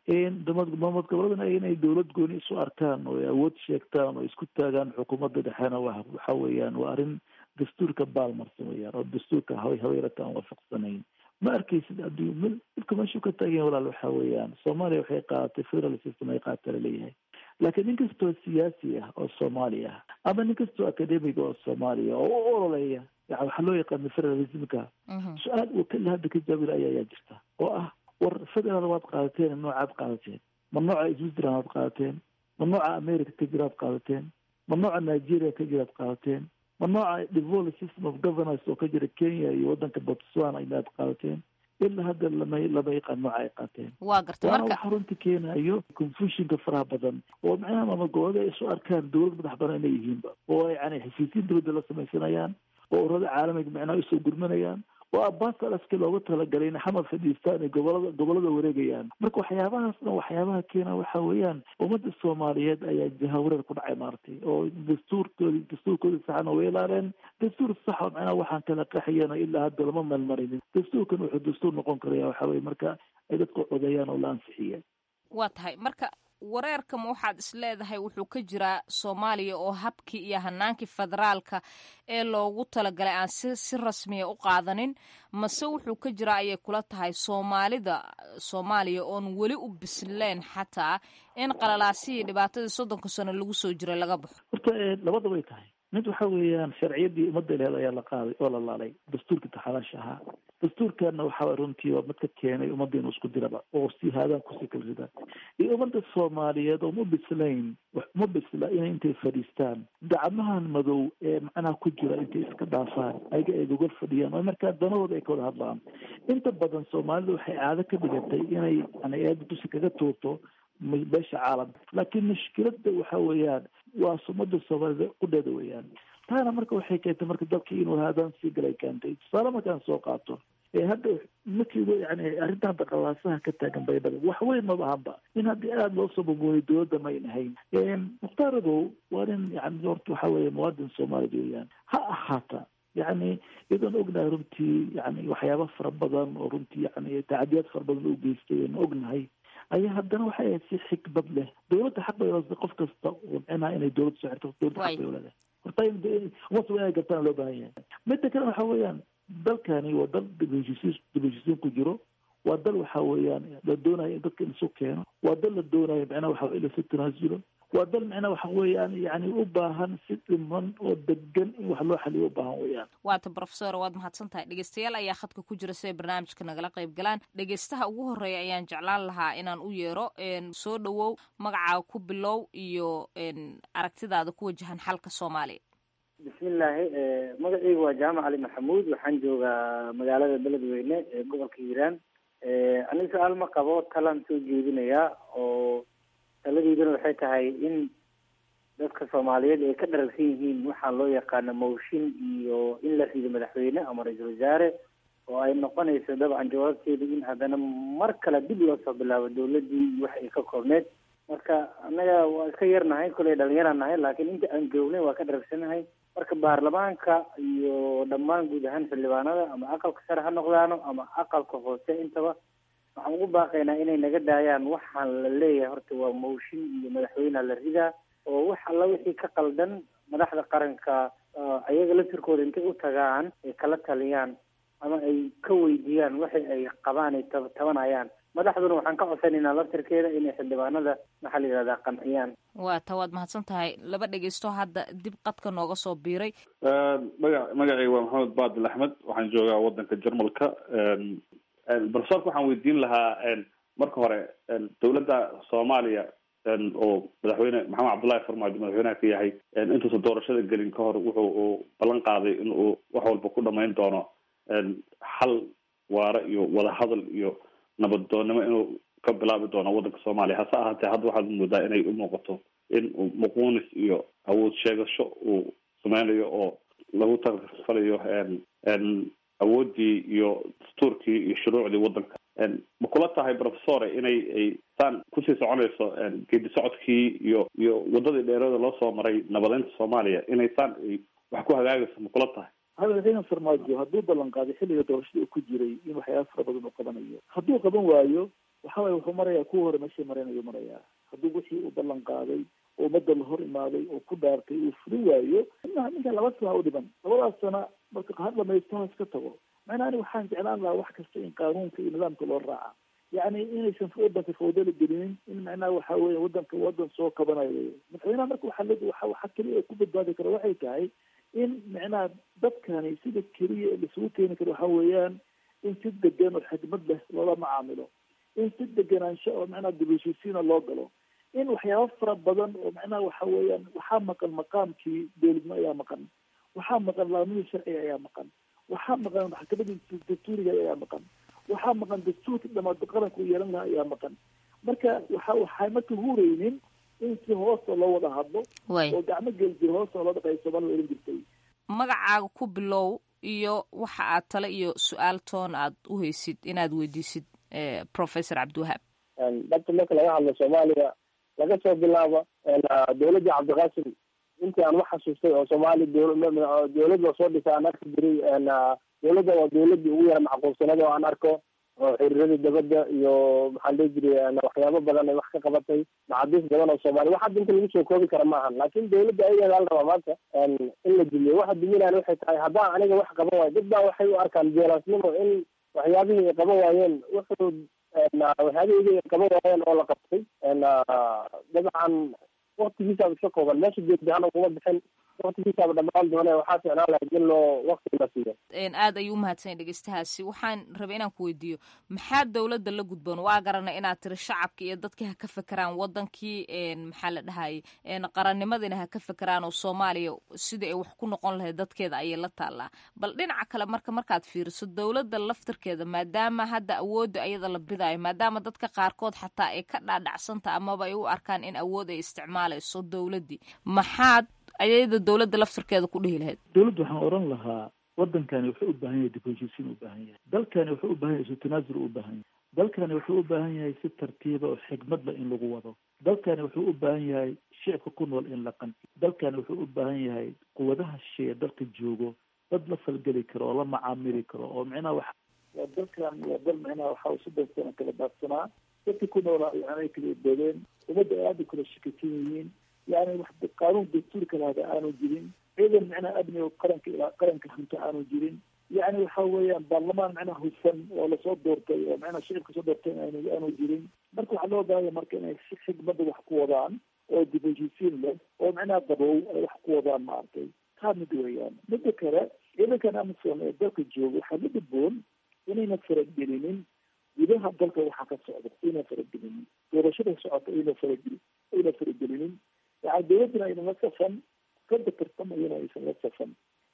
maamul goboleedana inay dowlad gooni isu arkaan oo ay awood sheegtaan oo isku taagaan xukuumadda dhexena waxa weeyaan waa arrin dastuurka baalmarsan weeyaan oo dastuurka haweyrata aan waafaqsanayn. ma arkaysid dadka meeshuu ka taagan walaal waxa weeyaan soomaaliya waxay qaadatay federal system ay qaata laleeyahay laakiin nin kastoo siyaasi ah oo soomaali ah ama nin kastoo academiga oo soomaaliya oo u ololeeya yani waxaa loo yaqaana federalismka su-aal uu kala hadda ka jaawila ayaa jirta oo ah war federal waad qaadateen noocaad qaadateen ma nooca switzerland waad qaadateen ma nooca america ka jiraad qaadateen ma nooca nigeria ka jiraad qaadateen ma nooca devolved system of governance oo ka jira kenya iyo wadanka botswana inaad qaadateen ilaa hadda lama yaqaan nooca ay qaateen. waa garta marka waxa runtii keenayo confusionka faraha badan oo macnaha maamul goboleed ay isu arkaan dowlad madax banaan inay yihiinba oo ay yani heshiisiin dowladda la samaysanayaan oo ururada caalamiga macnaha usoo gurmanayaan oo abaasalaski loogu talagalay in xamar fadhiistaan ay gobolada wareegayaan. marka waxyaabahaasna waxyaabaha keena waxa weeyaan ummadda soomaaliyeed ayaa jahawareer ku dhacay maartay oo dastuurkoodii saxana way ilaaleen dastuur sax oo macnaha waxaan kala qaxayana ilaa hadda lama meelmarinin. dastuurkan wuxuu dastuur noqon karaya waxa weye marka ay dadku codeeyaan oo la ansixiya. waa tahay marka wareerkama waxaad is leedahay wuxuu ka jiraa soomaaliya oo habkii iyo hanaankii federaalka ee loogu talagalay aan si rasmiya u qaadanin mase wuxuu ka jiraa ayay kula tahay soomaaliya oon weli u bisleen xataa in qalalaasihii dhibaatadii 30 sano lagu soo jiray laga baxo? horta labada way tahay. mid waxa weeyaan sharciyadii ummadda lehed ayaa la qaaday oo la laalay dastuurka taxalaasha ahaa. dastuurkana waxaa runtii waa mid ka keenay ummadda inuu isku diraba oo si haadaan kusii kalrida iyo ummadda soomaaliyeed oo ma bisla inay intay fadhiistaan gacmahan madow ee macnaha ku jira intay iska dhaafaan ayaga ay gogol fadhiyaan oo markaa danahooda ay ka wada hadlaan. inta badan soomaalida waxay caado ka dhigatay inay yani eeda dusi kaga tuurto beesha caalamka laakiin mushkiladda waxa weeyaan waa sumada soomaalida qudheeda weeyaan. taana marka waxay keentay marka dalkii inuu haadaan sii galay keentay. tusaale markaan soo qaato hadda markii yani arrintan daqalaasaha ka taagan baydhabo wax weyn maba ahanba in haddii aada loo soo babuunay dowladda ma ayna hayn. mukhtaar robow waa nin yani horta waxa weeye muwaadin soomaalida weeyaan ha ahaata yani iyadoon ognahay runtii yani waxyaaba fara badan oo runtii yani tacadiyaad fara badan u geystay oon ognahay ayaa haddana waxay ahayd si xikmad leh dowladda xaq bay leedahay qof kasta oo micnaha inay dowladda soo xirto dowladda xaq bay leedahay horta ummadda inay gartaan loo baahan yahay. midda kale waxa weeyaan dalkani waa dal dib heshiisiin ku jiro waa dal waxa weeyaan la doonayo in dadka isu keeno waa dal la doonayo micnaha waxa in lasu tanaasulo waa dal micnaha waxa weeyaan yani u baahan si dhiman oo degan in wax loo xaliyo u baahan weeyaan. waata professor waad mahadsan tahay. dhegeystayaal ayaa khadka ku jira si ay barnaamijka nagala qayb galaan. dhegeystaha ugu horeeya ayaan jeclaan lahaa inaan u yeero soo dhawow magacaaga ku bilow iyo aragtidaada ku wajahan xalka soomaaliya. bismillaahi magacaygu waa jaamac cali maxamuud waxaan joogaa magaalada beledweyne ee gobolka hiiraan. aniga su-aal ma qabo talaan soo jeedinayaa oo taladiiduna waxay tahay in dadka soomaaliyeed ay ka dharagsan yihiin waxaa loo yaqaano mooshin iyo in la rido madaxweyne ama ra-iisul wasaare oo ay noqonayso dabcan jawaabteeda in haddana mar kale dib loo soo bilaabo dowladii wax ay ka koobneed. marka annaga waa iska yarnahay koley dhalinyaraan nahay laakiin inta aan joognay waa ka dharagsanahay. marka baarlamaanka iyo dhammaan guud ahaan xildhibaanada ama aqalka sare ha noqdaano ama aqalka hoose intaba waxaan ugu baaqaynaa inay naga daayaan waxaan la leeyahay horta waa mooshin iyo madaxweyneha la ridaa oo wax alla wixii ka qaldan madaxda qaranka ayaga laftirkooda intay u tagaan ay kala taliyaan ama ay ka weydiiyaan waxay ay qabaan ay tabanayaan. madaxduna waxaan ka codsanaynaa laftirkeeda inay xildhibaanada maxaa la yidhahdaa qanciyaan. waa ta waad mahadsan tahay. laba dhegeysto hadda dib qadka nooga soo biiray. magacayga waa maxamed baadil axmed, waxaan joogaa wadanka jarmalka. profesorka waxaan weydiin lahaa marka hore dowladda soomaaliya oo madaxweyne maxamed cabdullaahi farmaajo madaxweynaha ka yahay intuusan doorashada gelin ka hor wuxuu uu ballan qaaday in uu wax walba ku dhamayn doono xal waara iyo wadahadal iyo nabaddoonnimo inuu ka bilaabi doono wadanka soomaaliya. hase ahaatee hadda waxaad moodaa inay u muuqato in muquunis iyo awood sheegasho uu sameynayo oo lagu tarfalayo awooddii iyo dastuurkii iyo shuruucdii wadanka. ma kula tahay professore inay ay saan kusii soconayso geedi socodkii iyo wadadii dheerada loo soo maray nabadeynta soomaaliya inay saan wax ku hagaagayso ma kula tahay? madaxweyne farmaajo hadduu ballan qaaday xilliga doorashada uu ku jiray in waxyaaba fara badan uu qabanayo, hadduu qaban waayo waxa waye wuxuu marayaa kuwa hore meesha maraynayo marayaa. hadduu wixii uu ballan qaaday oo ummadda la hor imaaday oo ku dhaartay uu fulin waayo, ninka 2 sano u dhiban, 2daas sana marka ha dhamaystahaas ka tago. macnaha ani waxaan jeclaan lahaa wax kasta in qaanuunka iyo nidaamka loo raaca, yacni inaysan wadanka fawdala gelinin, in macnaha waxa weeye wadan soo kabanayo. madaxweynaha marka waxa keliya ku badbaadi kara waxay tahay in macnaha dadkani sida keliya laisugu keeni karo waxa weeyaan in si degan oo xikmad leh loola macaamilo, in si deganaansho oo macnaha dib-u-heshiisiina loo galo, in waxyaabo fara badan oo macnaha waxa weeyaan waxaa maqan maqaamkii dowladnimo ayaa maqan, waxaa maqan laamihii sharciga ayaa maqan, waxaa maqan maxkamadii dastuuriga ayaa maqan, waxaa maqan dastuurkii dhamaad qaranku yeelan lahaa ayaa maqan. marka waxay marka hureynin in si hoosta loo wada hadlo oo gacmo geljir hoosta loo dhaqayso bal weerin jirtay. magacaaga ku bilow iyo waxa aad tale iyo su-aal toon aad u haysid inaad weydiisid professor cabdiwahaab. dhabta marka laga hadlo soomaaliya laga soo bilaabo dowladda cabdiqaasim intii aan wax xasuustay oo soomaaliya dowlad la soo dhisay aan arki jiray. dowladda waa dowladdii ugu yara macquulsanada oo aan arko oo xiriiradii dabadda iyo maxaan dhihi jiray waxyaabo badan ay wax ka qabatay, maxaabiis badan oo soomaaliya wax hadda inta lagu soo koobi kara maahan. laakiin dowladda ayadaa la rabaa maanta in la dumiyo. waxa duminaan waxay tahay haddaan aniga wax qaban waayo, dad baa waxay u arkaan jeelaasnimo in waxyaabihii ay qaban waayeen waxyaabihii ay qaban waayeen oo la qabtay dabcan waktigiisaaba iska kooban, meesha geedahana kuma bixin, waktigiisaaba dhamaan doone. waxaa ficnaan lahayd in loo wakti la siiyo. aad ayuu umahadsan yahay dhegeystahaasi. waxaan rabay inaan ku weydiiyo maxaa dowladda la gudboon? waa garanay inaad tiri shacabka iyo dadkii ha ka fekeraan wadankii maxaa la dhahayay qarannimadina ha ka fekeraan oo soomaaliya sida ay wax ku noqon lahayd dadkeeda ayay la taallaa. bal dhinaca kale markaad fiiriso dowladda laftirkeeda, maadaama hadda awoodda ayada la bidaayo, maadaama dadka qaarkood xataa ay ka dhaadhacsanta amaba ay u arkaan in awood ay isticmaalayso dowladdii, maxaad ayada dowladda laftirkeeda ku dhihi lahayd? dowladda waxaan oran lahaa wadankani wuxuu u baahan yahay dib-u-heshiisiin u baahan yahay, dalkani wuxuu u baahan yahay isu tanaasul u baahan yahay, dalkani wuxuu u baahan yahay si tartiiba oo xikmadla in lagu wado, dalkani wuxuu u baahan yahay shicibka ku nool in la qanciyo, dalkani wuxuu u baahan yahay quwadaha shisheeye dalka joogo dad la falgeli karo oo la macaamili karo oo macnaha waa dalkan waa dal macnaha waxa uu 3 sano kala daadsanaa, dadka ku noolaa ay kala boodeen, ummadda ay aada kala shakasan yihiin, yani wax qaanuun dastuur kalaada aanu jirin, ciidan macnaha amni oo qaranka hanto aanu jirin, yani waxa weeyaan baarlamaan macnaha hufan oo lasoo doortay oo macnaha shicibka soo doortay aanu jirin. marka waxaa loo baahaya marka inay si xigmada wax ku wadaan oo dib-u-heshiisiin leh oo macnaha qabow ay wax ku wadaan maaragtay. taa mid weeyaan. midda kale ciidankan Amisom ee dalka jooga waxaa la gudboon inayna faragelinin gudaha dalka waxaa ka socda, ayna faragelinin doorashada socota, ayna faragelinin yani dowladdana ayna la safan, kada tartamayana aysan la safan.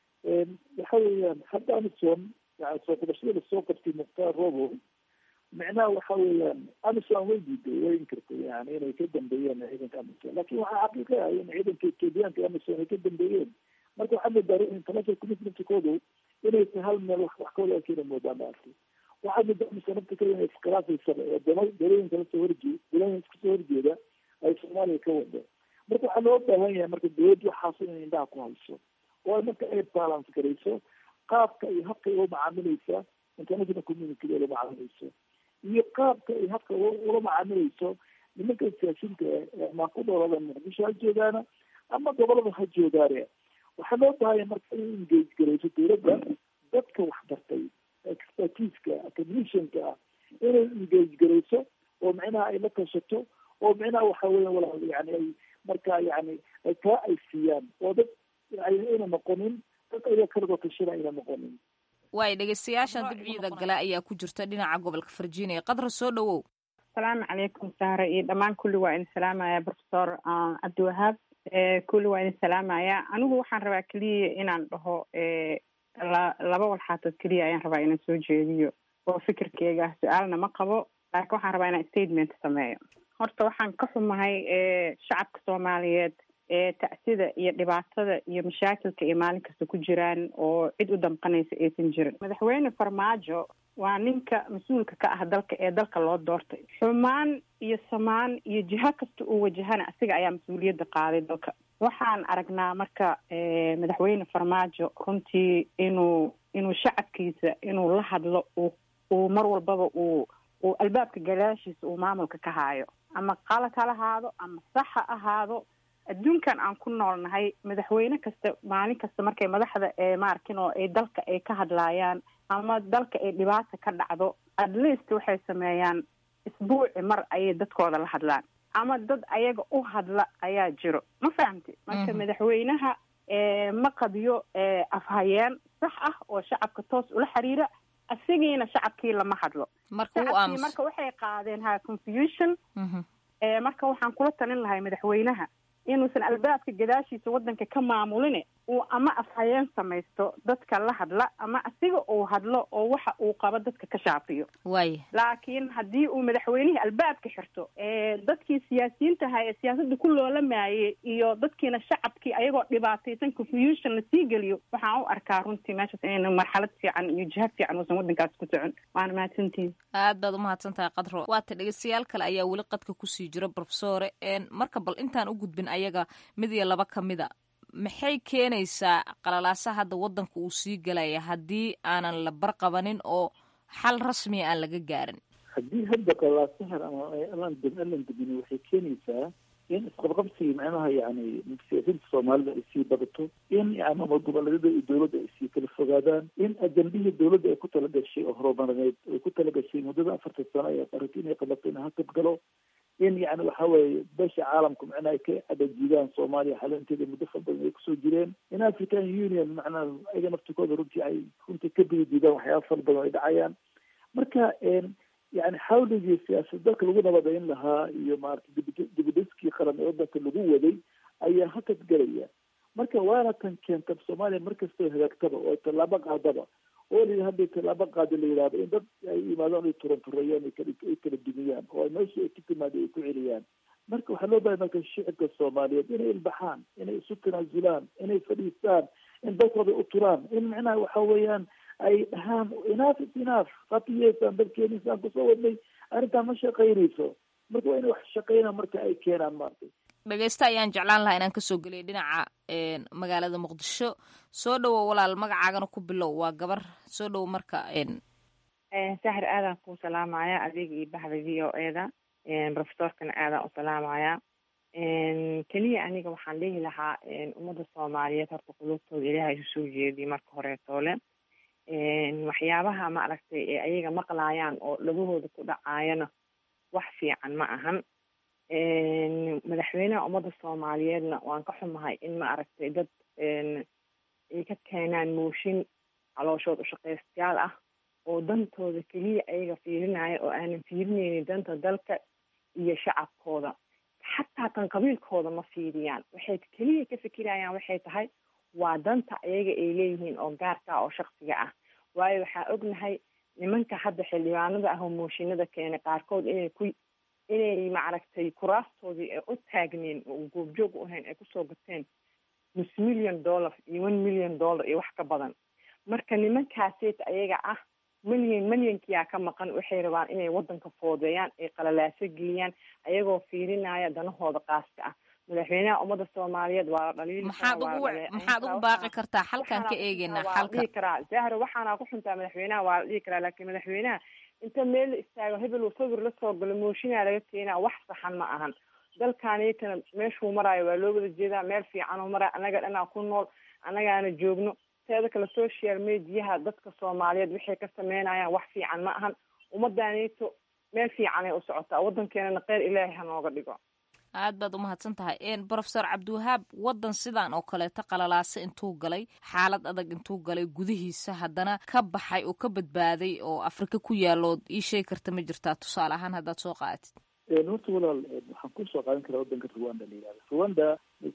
waxa weeyaan hadda Amisom yani soo qabashada lasoo qabtay Mukhtaar Robo macnaha waxa weeyaan Amisom way diiday, way inkirtay yani inay ka dambeeyeen ciidanka Amisom, laakiin waxaa xaqiiqa ah in ciidanka Etoobiyaanka Amisom ay ka dambeeyeen. marka waxaa moodaa international commitmentkoodu inaysan hal meel wax kawada keena moodaa maaragtay. waxaa moodaa Amisom nafta kale inay iskhilaafaysan oo dalooyinka dalooyinka kasoo horjeeda ay Soomaaliya ka wado. marka waxaa loo baahan yahay marka dowladda waxaas inay indhaha ku hayso oo marka ay balance garayso qaabka iyo habka ay ula macaamilaysa international community ula macaamilayso iyo qaabka ay habka ula macaamilayso nimanka siyaasiyiinta ama ku dhoolada muqdisho ha joogaana ama gobolada ha joogaane waxaa loo baahaya marka in engage garayso dowladda dadka waxbartay expertiska technicianka ah inay engage garayso oo micnaha ay la tashato oo micnaha waxa weya walaal yani ay markaa yani ay kaa ay siiyaan oo dad ayna noqonin dad ayaga kaligoo tashada ayna noqonin waay dhegeystayaashan dibciida gale ayaa ku jirta dhinaca gobolka Virginia. Qadra soo dhawow. Asalaamu calaykum Sahra iyo dhammaan kulli waa idin salaamaya Professor Cabdiwahaab. Kulli waa idin salaamaya. Anigu waxaan rabaa keliya inaan dhaho laba walxaatood keliya ayaan rabaa inaan soo jeediyo oo fikirkeyga su-aalna ma qabo laakiin waxaan rabaa inaan statement sameeyo. Horta waxaan ka xumahay shacabka Soomaaliyeed tacsida iyo dhibaatada iyo mashaakilka ay maalin kasta ku jiraan oo cid u damqanaysa aysan jirin. Madaxweyne Farmaajo waa ninka mas-uulka ka ah dalka ee dalka loo doortay. Xumaan iyo samaan iyo jiha kasta uu wajahana asiga ayaa mas-uuliyadda qaaday dalka. Waxaan aragnaa marka madaxweyne Farmaajo runtii inuu shacabkiisa inuu la hadlo uu mar walbaba uu albaabka gadaashiisa uu maamulka ka haayo ama qalad ha lahaado ama sax ha ahaado. adduunkan aan ku noolnahay madaxweyne kasta maalin kasta markay madaxda maarkin oo ay dalka ay ka hadlaayaan ama dalka ay dhibaata ka dhacdo at least waxay sameeyaan isbuuci mar ayay dadkooda la hadlaan ama dad ayaga u hadla ayaa jiro ma fahamtay marka madaxweynaha ma qadiyo afhayeen sax ah oo shacabka toos ula xiriira asigiina shacabkii lama hadlo marka waxay qaadeen confusion marka waxaan kula talin lahay madaxweynaha inuusan albaabka gadaashiisa wadanka ka maamulin uu ama afhayeen samaysto dadka la hadla ama asiga uu hadlo oo waxa uu qabo dadka ka shaafiyo laakiin haddii uu madaxweynihii albaabka xirto dadkii siyaasiyiinta ahaa ee siyaasadda ku loolamaayay iyo dadkiina shacabkii ayagoo dhibaataysan confusion la sii geliyo waxaan u arkaa runtii meeshaas inayna marxalad fiican iyo jiha fiican uusan wadankaas ku socon waana mahadsantihin aad baad umahadsantahay Qadro waata dhegeystayaal kale ayaa weli qadka kusii jira professore marka bal intaan u gudbin ayaga mid iyo laba kamida maxay keenaysaa qalalaasaha hadda wadanka uu sii galaya haddii aanan la barqabanin oo xal rasmi aan laga gaarin haddii hadda qalalaasahan ama alan degin waxay keenaysaa in isqabqabsiga macnaha yani siyaasiyiinta soomaalida ay sii badato in ama goboleedyada iyo dowladda ay sii kala fogaadaan in ajandihii dowladda ay ku talagashay oo horumarineed ay ku talagashay muddada 40 sano ay qaratay inay qabato in hakad galo in yani waxa weeye beesha caalamku macnaha ay ka adajiidaan soomaaliya xalinteeda muddo badan ay kusoo jireen in African Union macnaha ayaga naftikooda runtii ay ka bidiidaan waxyaaba fara badan ay dhacayaan marka yani xawligii siyaasad dalka lagu nabadayn lahaa iyo maaragtay dibudhiskii qaran ee wadanka lagu waday ayaa hakad galaya marka waana tan keenta soomaaliya markastoo hagaagtaba oo tallaabo qaadaba oo la hadday tallaabo qaada la yidhahdo in dad ay yimaadaan ay turantureeyaan ay kala dumiyaan oo meeshii ay ka timaada ay ku celiyaan marka waxaa loo bahay marka shicibka soomaaliyeed inay ilbaxaan inay isu tanaasulaan inay fadhiistaan in dalkooda u turaan in macnaha waxa weeyaan ay dhahaan enough is enough qatiyeysaan dalkeeni isaan kusoo wadnay arrintaan ma shaqaynayso marka waa inay wax shaqaynaan marka ay keenaan maartay dhegeysta ayaan jeclaan lahaa inaan kasoo geliyay dhinaca magaalada muqdisho soo dhawow walaal magacaagana ku bilow waa gabar soo dhawow marka sahir aadaan kuu salaamaya adiga iyo baxda v o eda professorkana aadaan u salaamaya keliya aniga waxaan dhihi lahaa ummadda soomaaliyeed horta qulubtooda ilaahay isu soo jeediy marka horeetoole waxyaabaha ma aragtay ee ayaga maqlaayaan oo dhagahooda ku dhacaayana wax fiican ma ahan madaxweynaha ummadda soomaaliyeedna waan ka xumahay in ma aragtay dad ay ka keenaan mooshin calooshood ushaqaystayaal ah oo dantooda keliya ayaga fiirinaya oo aanan fiirinaynin danta dalka iyo shacabkooda xataa tan qabiilkooda ma fiiriyaan waxay keliya ka fikirayaan waxay tahay waa danta ayaga ay leeyihiin oo gaarka ah oo shaksiga ah waayo waxaa ognahay nimanka hadda xildhibaanada ah oo mooshinada keenay qaarkood inay maaragtay kuraastoodii ay u taagneen oo goobjoog u ahayn ay kusoo gateen $1 million iyo $1 million iyo wax ka badan marka nimankaaseet ayaga ah milyankiyaa ka maqan waxay rabaan inay wadanka foodeeyaan ay qalalaaso geliyaan ayagoo fiirinaya danahooda qaaska ah madaxweynaha ummadda soomaaliyeed waa dhaliil maxaad ugu baaqi kartaa xalkan ka eegaynaa xalka dhihi karaa zahra waxaana ku xuntaa madaxweynaha waa la dhihi karaa laakiin madaxweynaha inta meel la istaago hebel uu sawir la soo galo mooshinaa laga keenaa wax saxan ma ahan dalkaaniyatana meeshuu maraayo waa loo wada jeedaa meel fiican oo maraayo annaga dhanaa ku nool annagaana joogno teeda kale social mediaha dadka soomaaliyeed waxay ka sameynayaan wax fiican ma ahan ummadaaniyto meel fiican ay u socotaa waddankeenana kheyr ilaahay ha nooga dhigo aad baad umahadsan tahay professor cabdiwahaab waddan sidan oo kaleeto qalalaase intuu galay xaalad adag intuu galay gudihiisa haddana ka baxay oo ka badbaaday oo afrika ku yaalood ii sheegi karta ma jirtaa tusaale ahaan haddaad soo qaadatid horta walaal waxaan kusoo qaadan karaa waddanka rwanda la yihahdo rwanda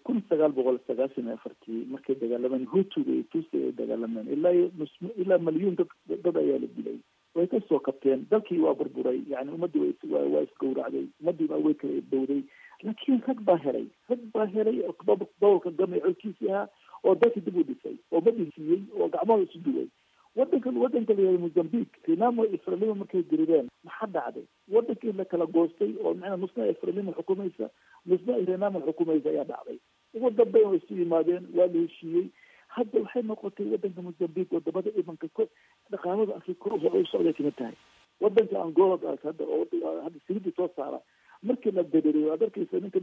1994 markay dagaalameen hutuga iyo tutsi ay dagaalameen ilaa malyuun dad ayaa la dilay way ka soo kabteen dalkii waa burburay yani ummadii waa isgowracday ummadii way kala dowday laakiin rag baa helay gobolka gamay xolkiisii ahaa oo dalkii dib u dhisay oo madisiiyey oo gacmaha isu duway wadanka layihahdo mozambique renamo iyo frelimo markay dirireen maxaa dhacday wadankii la kala goostay oo macnaa nusna ay frelimo xukumaysa nusna ay renamo xukumaysa ayaa dhacday ugu dambeyn way isu yimaadeen waa la heshiiyey hadda waxay noqotay wadanka mozambique wadamada imanka dhaqaamada afrika u socday kamid tahay wadanka angola hadda oo hadda siridi soo saara markii la bederiyo ad arkaysa ninka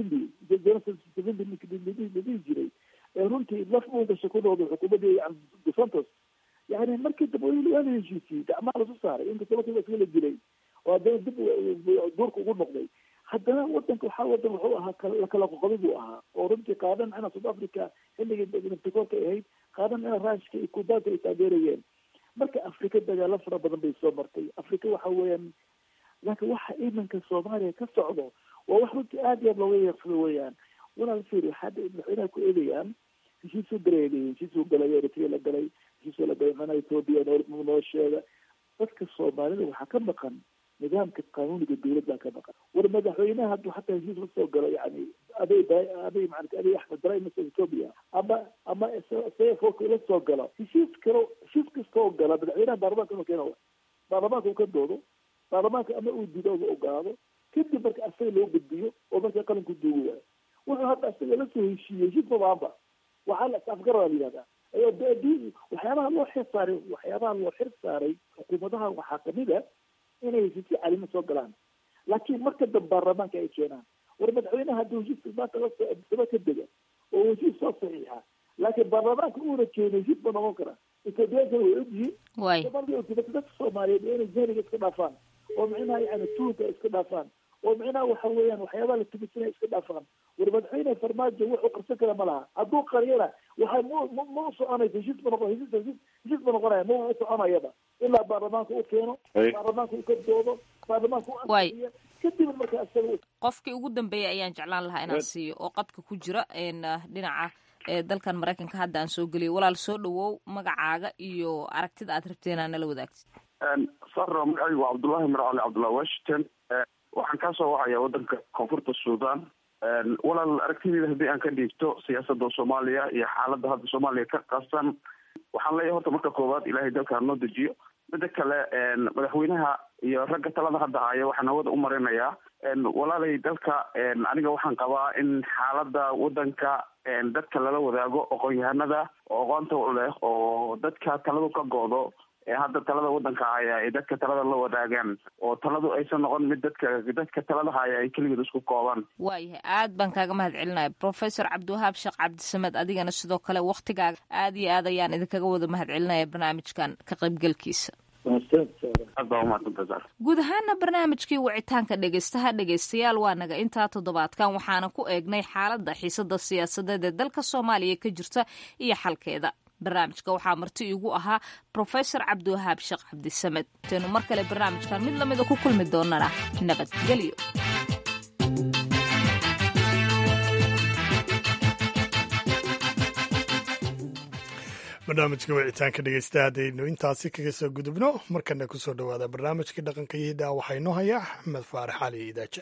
Museveni ninka dhihi jiray runtii laf uu gashay ku dhowday xukuumadii dos Santos yani markii dambe waa la heshiisiyey gacmaha lasu saaray inkastoo markii iska la dilay oo haddana dib duurka ugu noqday haddana wadanka wadan wuxuu ahaa lakala qoqobi buu ahaa oo runtii qaadan ina South Africa xilligii naftigoorka ahayd qaadan ina raashka iyo kubaanka ay taageerayeen marka afrika dagaalo fara badan bay soo martay afrika waxa weeyaan laakiin waxa imanka soomaaliya ka socdo waa wax runtii aad iyo aad looga yeersado weeyaan walaal fiir waxaa madaxweynaha ku eegayaan heshiisuu galay heshiisuu galay eritrea la galay heshiisuu la galay mana ethiopia noo sheega dadka soomaalida waxaa ka maqan nidaamka qanuuniga dawladda ka maqan war madaxweynaha hadduu xataa heshiis la soo galo yani aday axmed daray mase ethiopia ama sefo la soo galo heshiis kastoo gala madaxweynaha baarlamaanka inuu keeno baarlamaanka uu ka doodo baarlamaanka ama uu dido u ogaado kadib marka asaga loo gudbiyo oo marka qalanku duugo waayo wuxuu hadda asaga la soo heshiiyey heshiis mabaanba waxaa la afgara la yihahdaa waxyaabaha loo xir saaray xukuumadaha waxaa kamid a inay heshiisyo calimo soo galaan laakiin marka dambe baarlamaanka ay keenaan war madaxweynaha hadduu heshiiska maanta lasoo absamo ka dega oo heshiis soo saxiixa laakiin baarlamaanka uuna keeno heshiis ma noqon kara etoobiyaanka way ogyihiin dadka soomaaliyeed waa inay jahliga iska dhaafaan oo micnaha yani tuunka iska dhaafaan oo micnaha waxa weeyaan waxyaabaha la tumisanaya iska dhaafaan war madaxweyne farmaajo wuxuu qarsan kara ma laha hadduu qariyana waxa ma soconaysa heshiis ma noqonaya ma u soconayaba ilaa baarlamaanka u keeno baarlamaanka u ka doodo baarlamaanka u ansiya kadib marka isaga qofkii ugu dambeeyay ayaan jeclaan lahaa inaan siiyo oo qadka ku jira dhinaca dalkan maraykanka hadda aan soo geliyay walaal soo dhawow magacaaga iyo aragtida aad rabteen aa nala wadaagtid saro magacaygu waa cabdullaahi mircali cabdullahi washington waxaan kaa soo wacaya wadanka koonfurta sudan walaal aragtideeda haddii aan ka dhiibto siyaasada soomaaliya iyo xaalada hadda soomaaliya ka qasan waxaan leeyahay horta marka koowaad ilaahay dalka noo dejiyo mida kale madaxweynaha iyo ragga talada hadda haya waxaan hawada u marinayaa walaalay dalka aniga waxaan qabaa in xaalada wadanka dadka lala wadaago aqoon-yahanada oo aqoonta u leh oo dadka taladu ka go'do hadda talada wadanka haya ay dadka talada la wadaagaan oo taladu aysan noqon mid dadka talada haya ay keligood isku koobaan waayahay aad baan kaaga mahad celinaya professor cabdiwahaab sheekh cabdisamed adigana sidoo kale waktigaaga aad iyo aad ayaan idinkaga wada mahad celinaya barnaamijkan ka qaybgalkiisa guud ahaana barnaamijkii wicitaanka dhegaystayaal waa naga intaa toddobaadkan waxaana ku eegnay xaalada xiisada siyaasadeed ee dalka soomaaliya ka jirta iyo xalkeeda barnaamijka waxaa marti iigu ahaa professor cabdiwahaab sheekh cabdisamed intaynu mar kale barnaamijkan mid lamida ku kulmi doonana nabadgelyo barnaamijka wicitaanka dhegeysta haddaynu intaasi kaga soo gudubno markana kusoo dhawaada barnaamijkii dhaqanka iyo hidaa waxaa inoo haya axmed faarax cali idaaja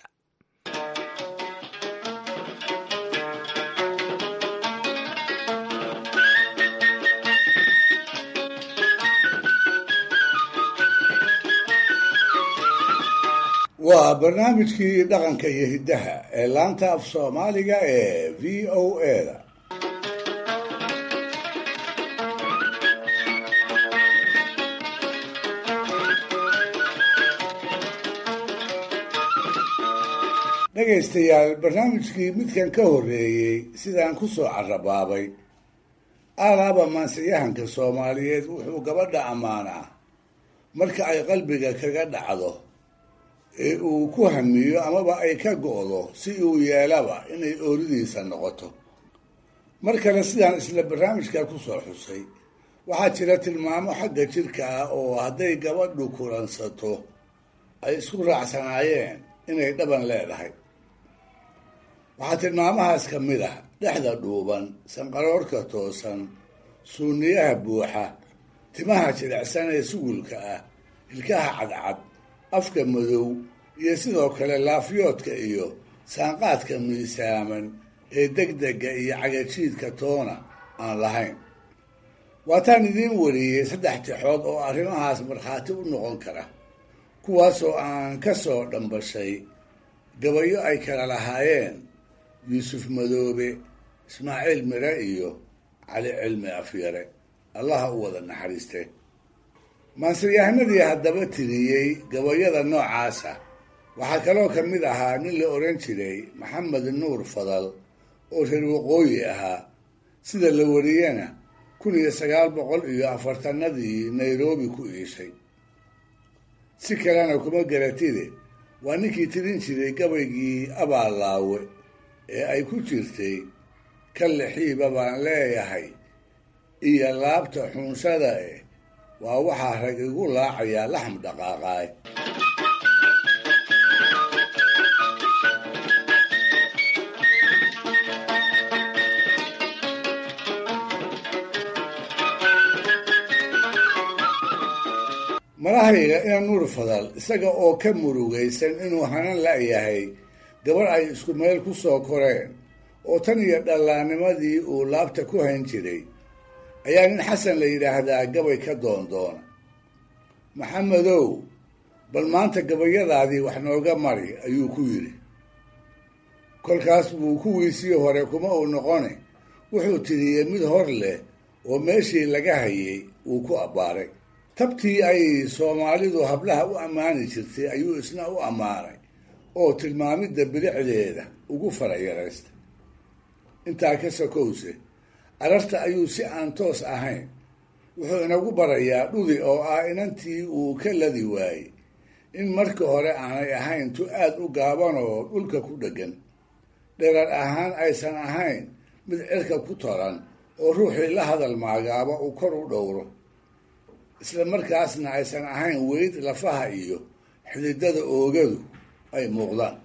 waa barnaamijkii dhaqanka iyo hiddaha ee laanta af soomaaliga ee v o a-da dhegaystayaal, barnaamijkii midkan ka horreeyey sidaan ku soo carabaabay, aalaaba maansiyahanka soomaaliyeed wuxuu gabadha ammaanaa marka ay qalbiga kaga dhacdo ee uu ku hamiyo amaba ay ka go'do si uu yeelaba inay ooridiisa noqoto. mar kale sidaan isla barnaamijka ku soo xusay, waxaa jira tilmaamo xagga jidhka ah oo hadday gabadhu kulansato ay isku raacsanaayeen inay dhaban leedahay. waxaa tilmaamahaas ka mid ah dhexda dhuuban, sanqaroorhka toosan, suuniyaha buuxa, timaha jilicsan ee sugulka ah, ilkaha cadcad, afka madow, iyo sidoo kale laafyoodka iyo saanqaadka miisaaman ee degdega iyo cagajiidka toona aan lahayn. waataan idiin wariyey 3 tixood oo arrimahaas markhaati u noqon kara, kuwaasoo aan ka soo dhambashay gabayo ay kala lahaayeen yuusuf madoobe, ismaaciil mire iyo cali cilmi afyare, allaha u wada naxariiste. maansiyahanadii haddaba tiriyey gabayada noocaasa waxaa kaloo ka mid ahaa nin la odhan jiray maxamed nuur fadal oo reer waqooyi ahaa, sida la wariyena 1940 nairobi ku iishay. si kalena kuma garatide waa ninkii tirin jiray gabaygii abaallaawe ee ay ku jirtay ka lixiiba baan leeyahay iyo laabta xunshada waa waxaa rag igu laacayaa laxm dhaqaaqaay. malahayga ina nuur fadal isaga oo ka murugaysan inuu hanan la'yahay gabar ay isku meel ku soo koreen oo tan iyo dhallaannimadii uu laabta ku hayn jiray, ayaa nin xasan la yidhaahdaa gabay ka doondoona. maxamedow, bal maanta gabayadaadii wax nooga mari ayuu ku yidhi. kolkaas buu kuwiisii hore kuma uu noqone wuxuu tiriyey mid hor leh oo meeshii laga hayay uu ku abbaaray. tabtii ay soomaalidu hablaha u ammaani jirtay ayuu isna u ammaanay oo tilmaamidda bilicdeeda ugu farayaraystay. intaa ka sokowse ararta ayuu si aan toos ahayn wuxuu inagu barayaa dhudi oo ah inantii uu ka ladi waayey in marka hore aanay ahayn tu aad u gaaban oo dhulka ku dheggan, dherar ahaan aysan ahayn mid cirka ku toran oo ruuxii la hadal maagaaba uu kor u dhowro, isla markaasna aysan ahayn weyd lafaha iyo xididada oogadu ay muuqdaan.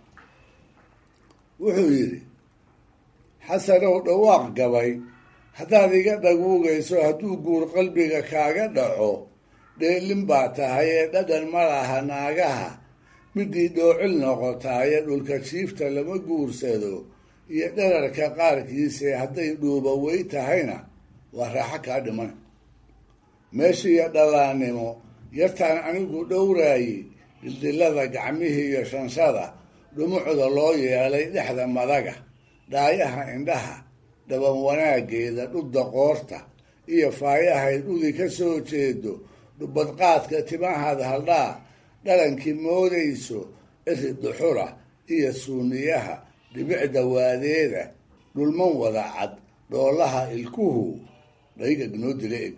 wuxuu yidhi, xasanow dhawaaq gabay haddaad iga dhaguugayso hadduu guur qalbiga kaaga dhaco, dheelin baa tahay ee dhadhan ma laha naagaha, midii dhoocil noqotaaye dhulka jiifta lama guursado, iyo dherarka qaarkiise hadday dhuuba wey tahayna waa raaxo kaa dhiman. meeshiiyo dhallaannimo yartaan anigu dhowraaye, dildilada gacmihii iyo shanshada, dhumucda loo yeelay dhexda madaga, dhaayaha indhaha, dhaban wanaaggeeda, dhudda qoorta, iyo faayahay dhudi ka soo jeedo, dhubadqaadka timahaad haldhaa, dhalankii moodayso, ciri duxura, iyo suuniyaha, dhibicda waadeeda, dhulman wada cad, dhoolaha ilkuhu, dhayga gnoo dila eg.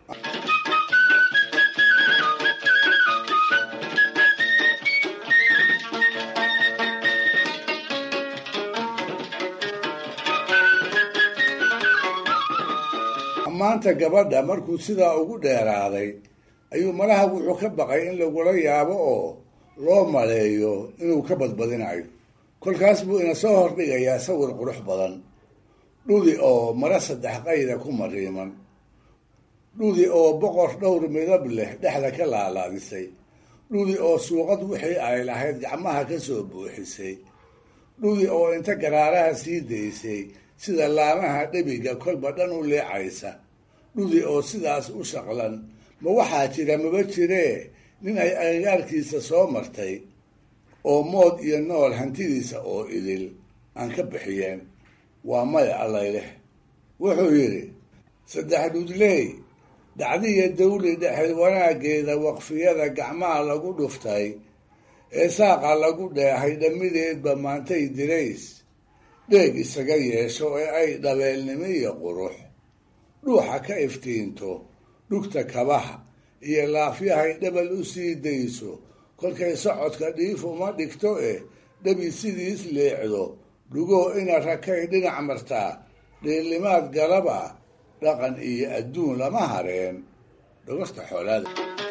maanta gabadha markuu sidaa ugu dheeraaday ayuu malaha wuxuu ka baqay in lagula yaabo oo loo maleeyo inuu ka badbadinayo. kolkaas buu ina soo hordhigayaa sawir qurux badan, dhudi oo mara 3 qayda ku mariiman, dhudi oo boqor dhowr midab leh dhexda ka laalaadisay, dhudi oo suuqad wixii ay lahayd gacmaha ka soo buuxisay, dhudi oo inta garaaraha sii daysay sida laamaha dhebiga kolba dhan u leecaysa, dhudi oo sidaas u shaqlan ma waxaa jira maba jiree nin ay agagaarkiisa soo martay oo mood iyo nool hantidiisa oo idil aan ka bixiyeen. waa maya allayleh. wuxuu yidhi, 3 dhudley dhacdiya dawli dhexed wanaaggeeda waqfiyada gacmaha lagu dhuftay ee saaqa lagu dheehay dhammideedba maantay dirays dheeg isaga yeesho ee ay dhabeelnimo iyo qurux dhuuxa ka iftiinto dhugta kabaha iyo laafyahay dhabal u sii dayso kolkay socodka dhiif uma dhigto dhabi sidiis leecdo dhugoo ina rakay dhinac martaa dheellimaad galaba dhaqan iyo adduun lama hareen dhogorta xoolaada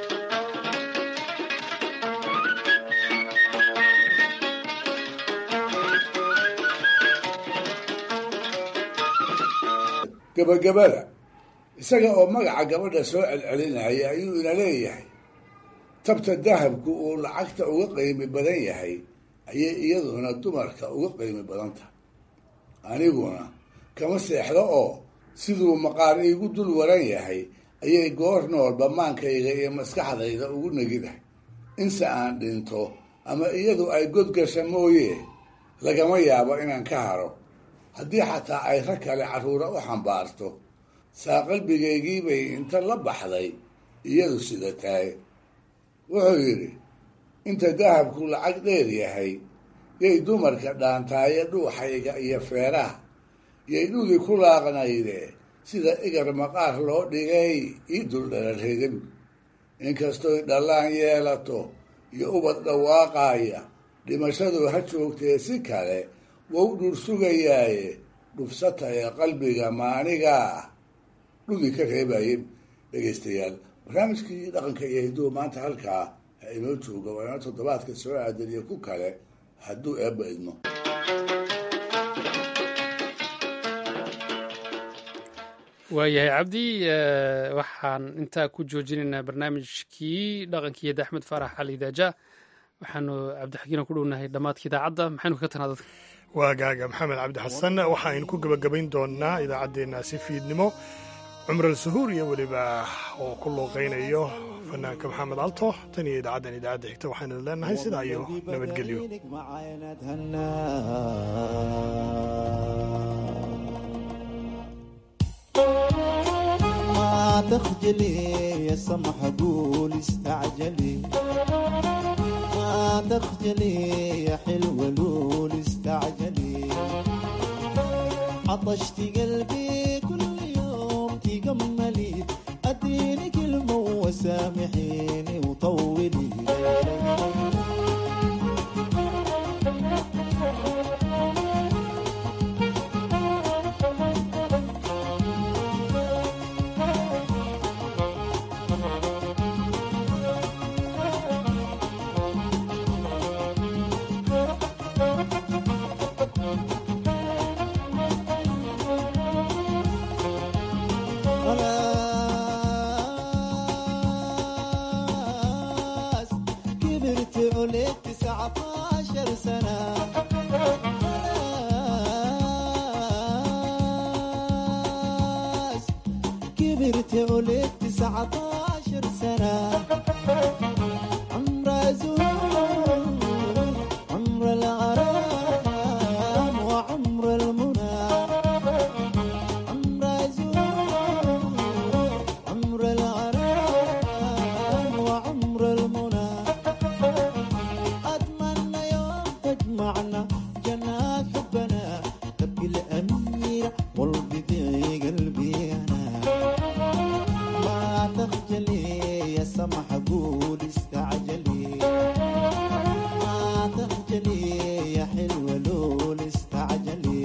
gabagabada isaga oo magaca gabadha soo celcelinaya ayuu ina leeyahay tabta dahabku uu lacagta uga qiimi badan yahay ayay iyaduna dumarka uga qiimi badan tahay aniguna kama seexdo oo siduu maqaar iigu dul waran yahay ayay goor noolba maankayga iyo maskaxdayda ugu negidahay inse aan dhinto ama iyadu ay godgasha mooye lagama yaabo inaan ka haro haddii xataa ay rag kale carruura u xambaarto saa qalbigaygiibay inta la baxday iyadu sida tahay wuxuu yidhi inta dahabku lacag dheer yahay yay dumarka dhaantaaye dhuuxayga iyo feeraha yay dhudi ku laaqnayde sida igar maqaar loo dhigay ii duldhalarhegan inkastoy dhallaan yeelato iyo ubad dhawaaqaaya dhimashadu ha joogtee si kale wou dhur sugayaaye dhufsata ee qalbiga maanigaa dhudi ka reebaye dhegaystayaal barnaamijkii dhaqanka iyo hidduhu maanta halkaa ha inoo jooga waana toddobaadka soo aadan iyo ku kale hadduu eebba idmo waayahay cabdi waxaan intaa ku joojinaynaa barnaamijkii dhaqankiiyada axmed faarax cali daaja waxaanu cabdixakiina ku dhownahay dhammaadka idaacadda maxaynu ka tanaa dadka waagaaga maxamed cabdi xasan waxaaynu ku gebagabayn doonaa idaacaddeenna si fiidnimo cumral suhuur iyo weliba oo ku luuqaynayo fanaanka maxamed alto tan iyo idaacaddan idaacadda xigta waxaynu leenahay sidaa iyo nabadgelyo تخجلي يا سمح قول استعجلي ما تخجلي يا حلوة لول استعجلي عطشت قلبي كل يوم تجملي أديني كلمة وسامحيني وطولي ولدت 19 سنة عمر زهور عمر الغرام وعمر المنى عمر زهور عمر الغرام وعمر المنى أتمنى يوم تجمعنا جنات حبنا تبكي الأميرة والبدي قلبي أنا تخجلي يا سمح قول استعجلي ما تخجلي يا حلوة لول استعجلي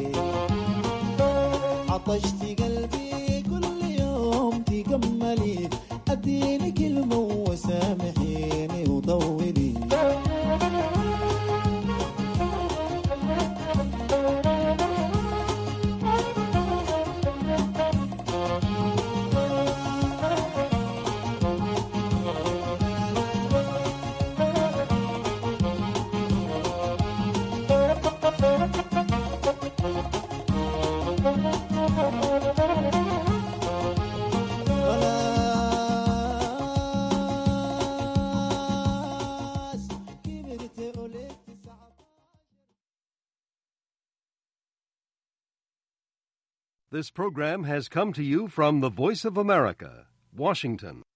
عطشتي قلبي كل يوم تجملي أديني كلمة وسامحيني وطولي This program has come to you from the Voice of America, Washington.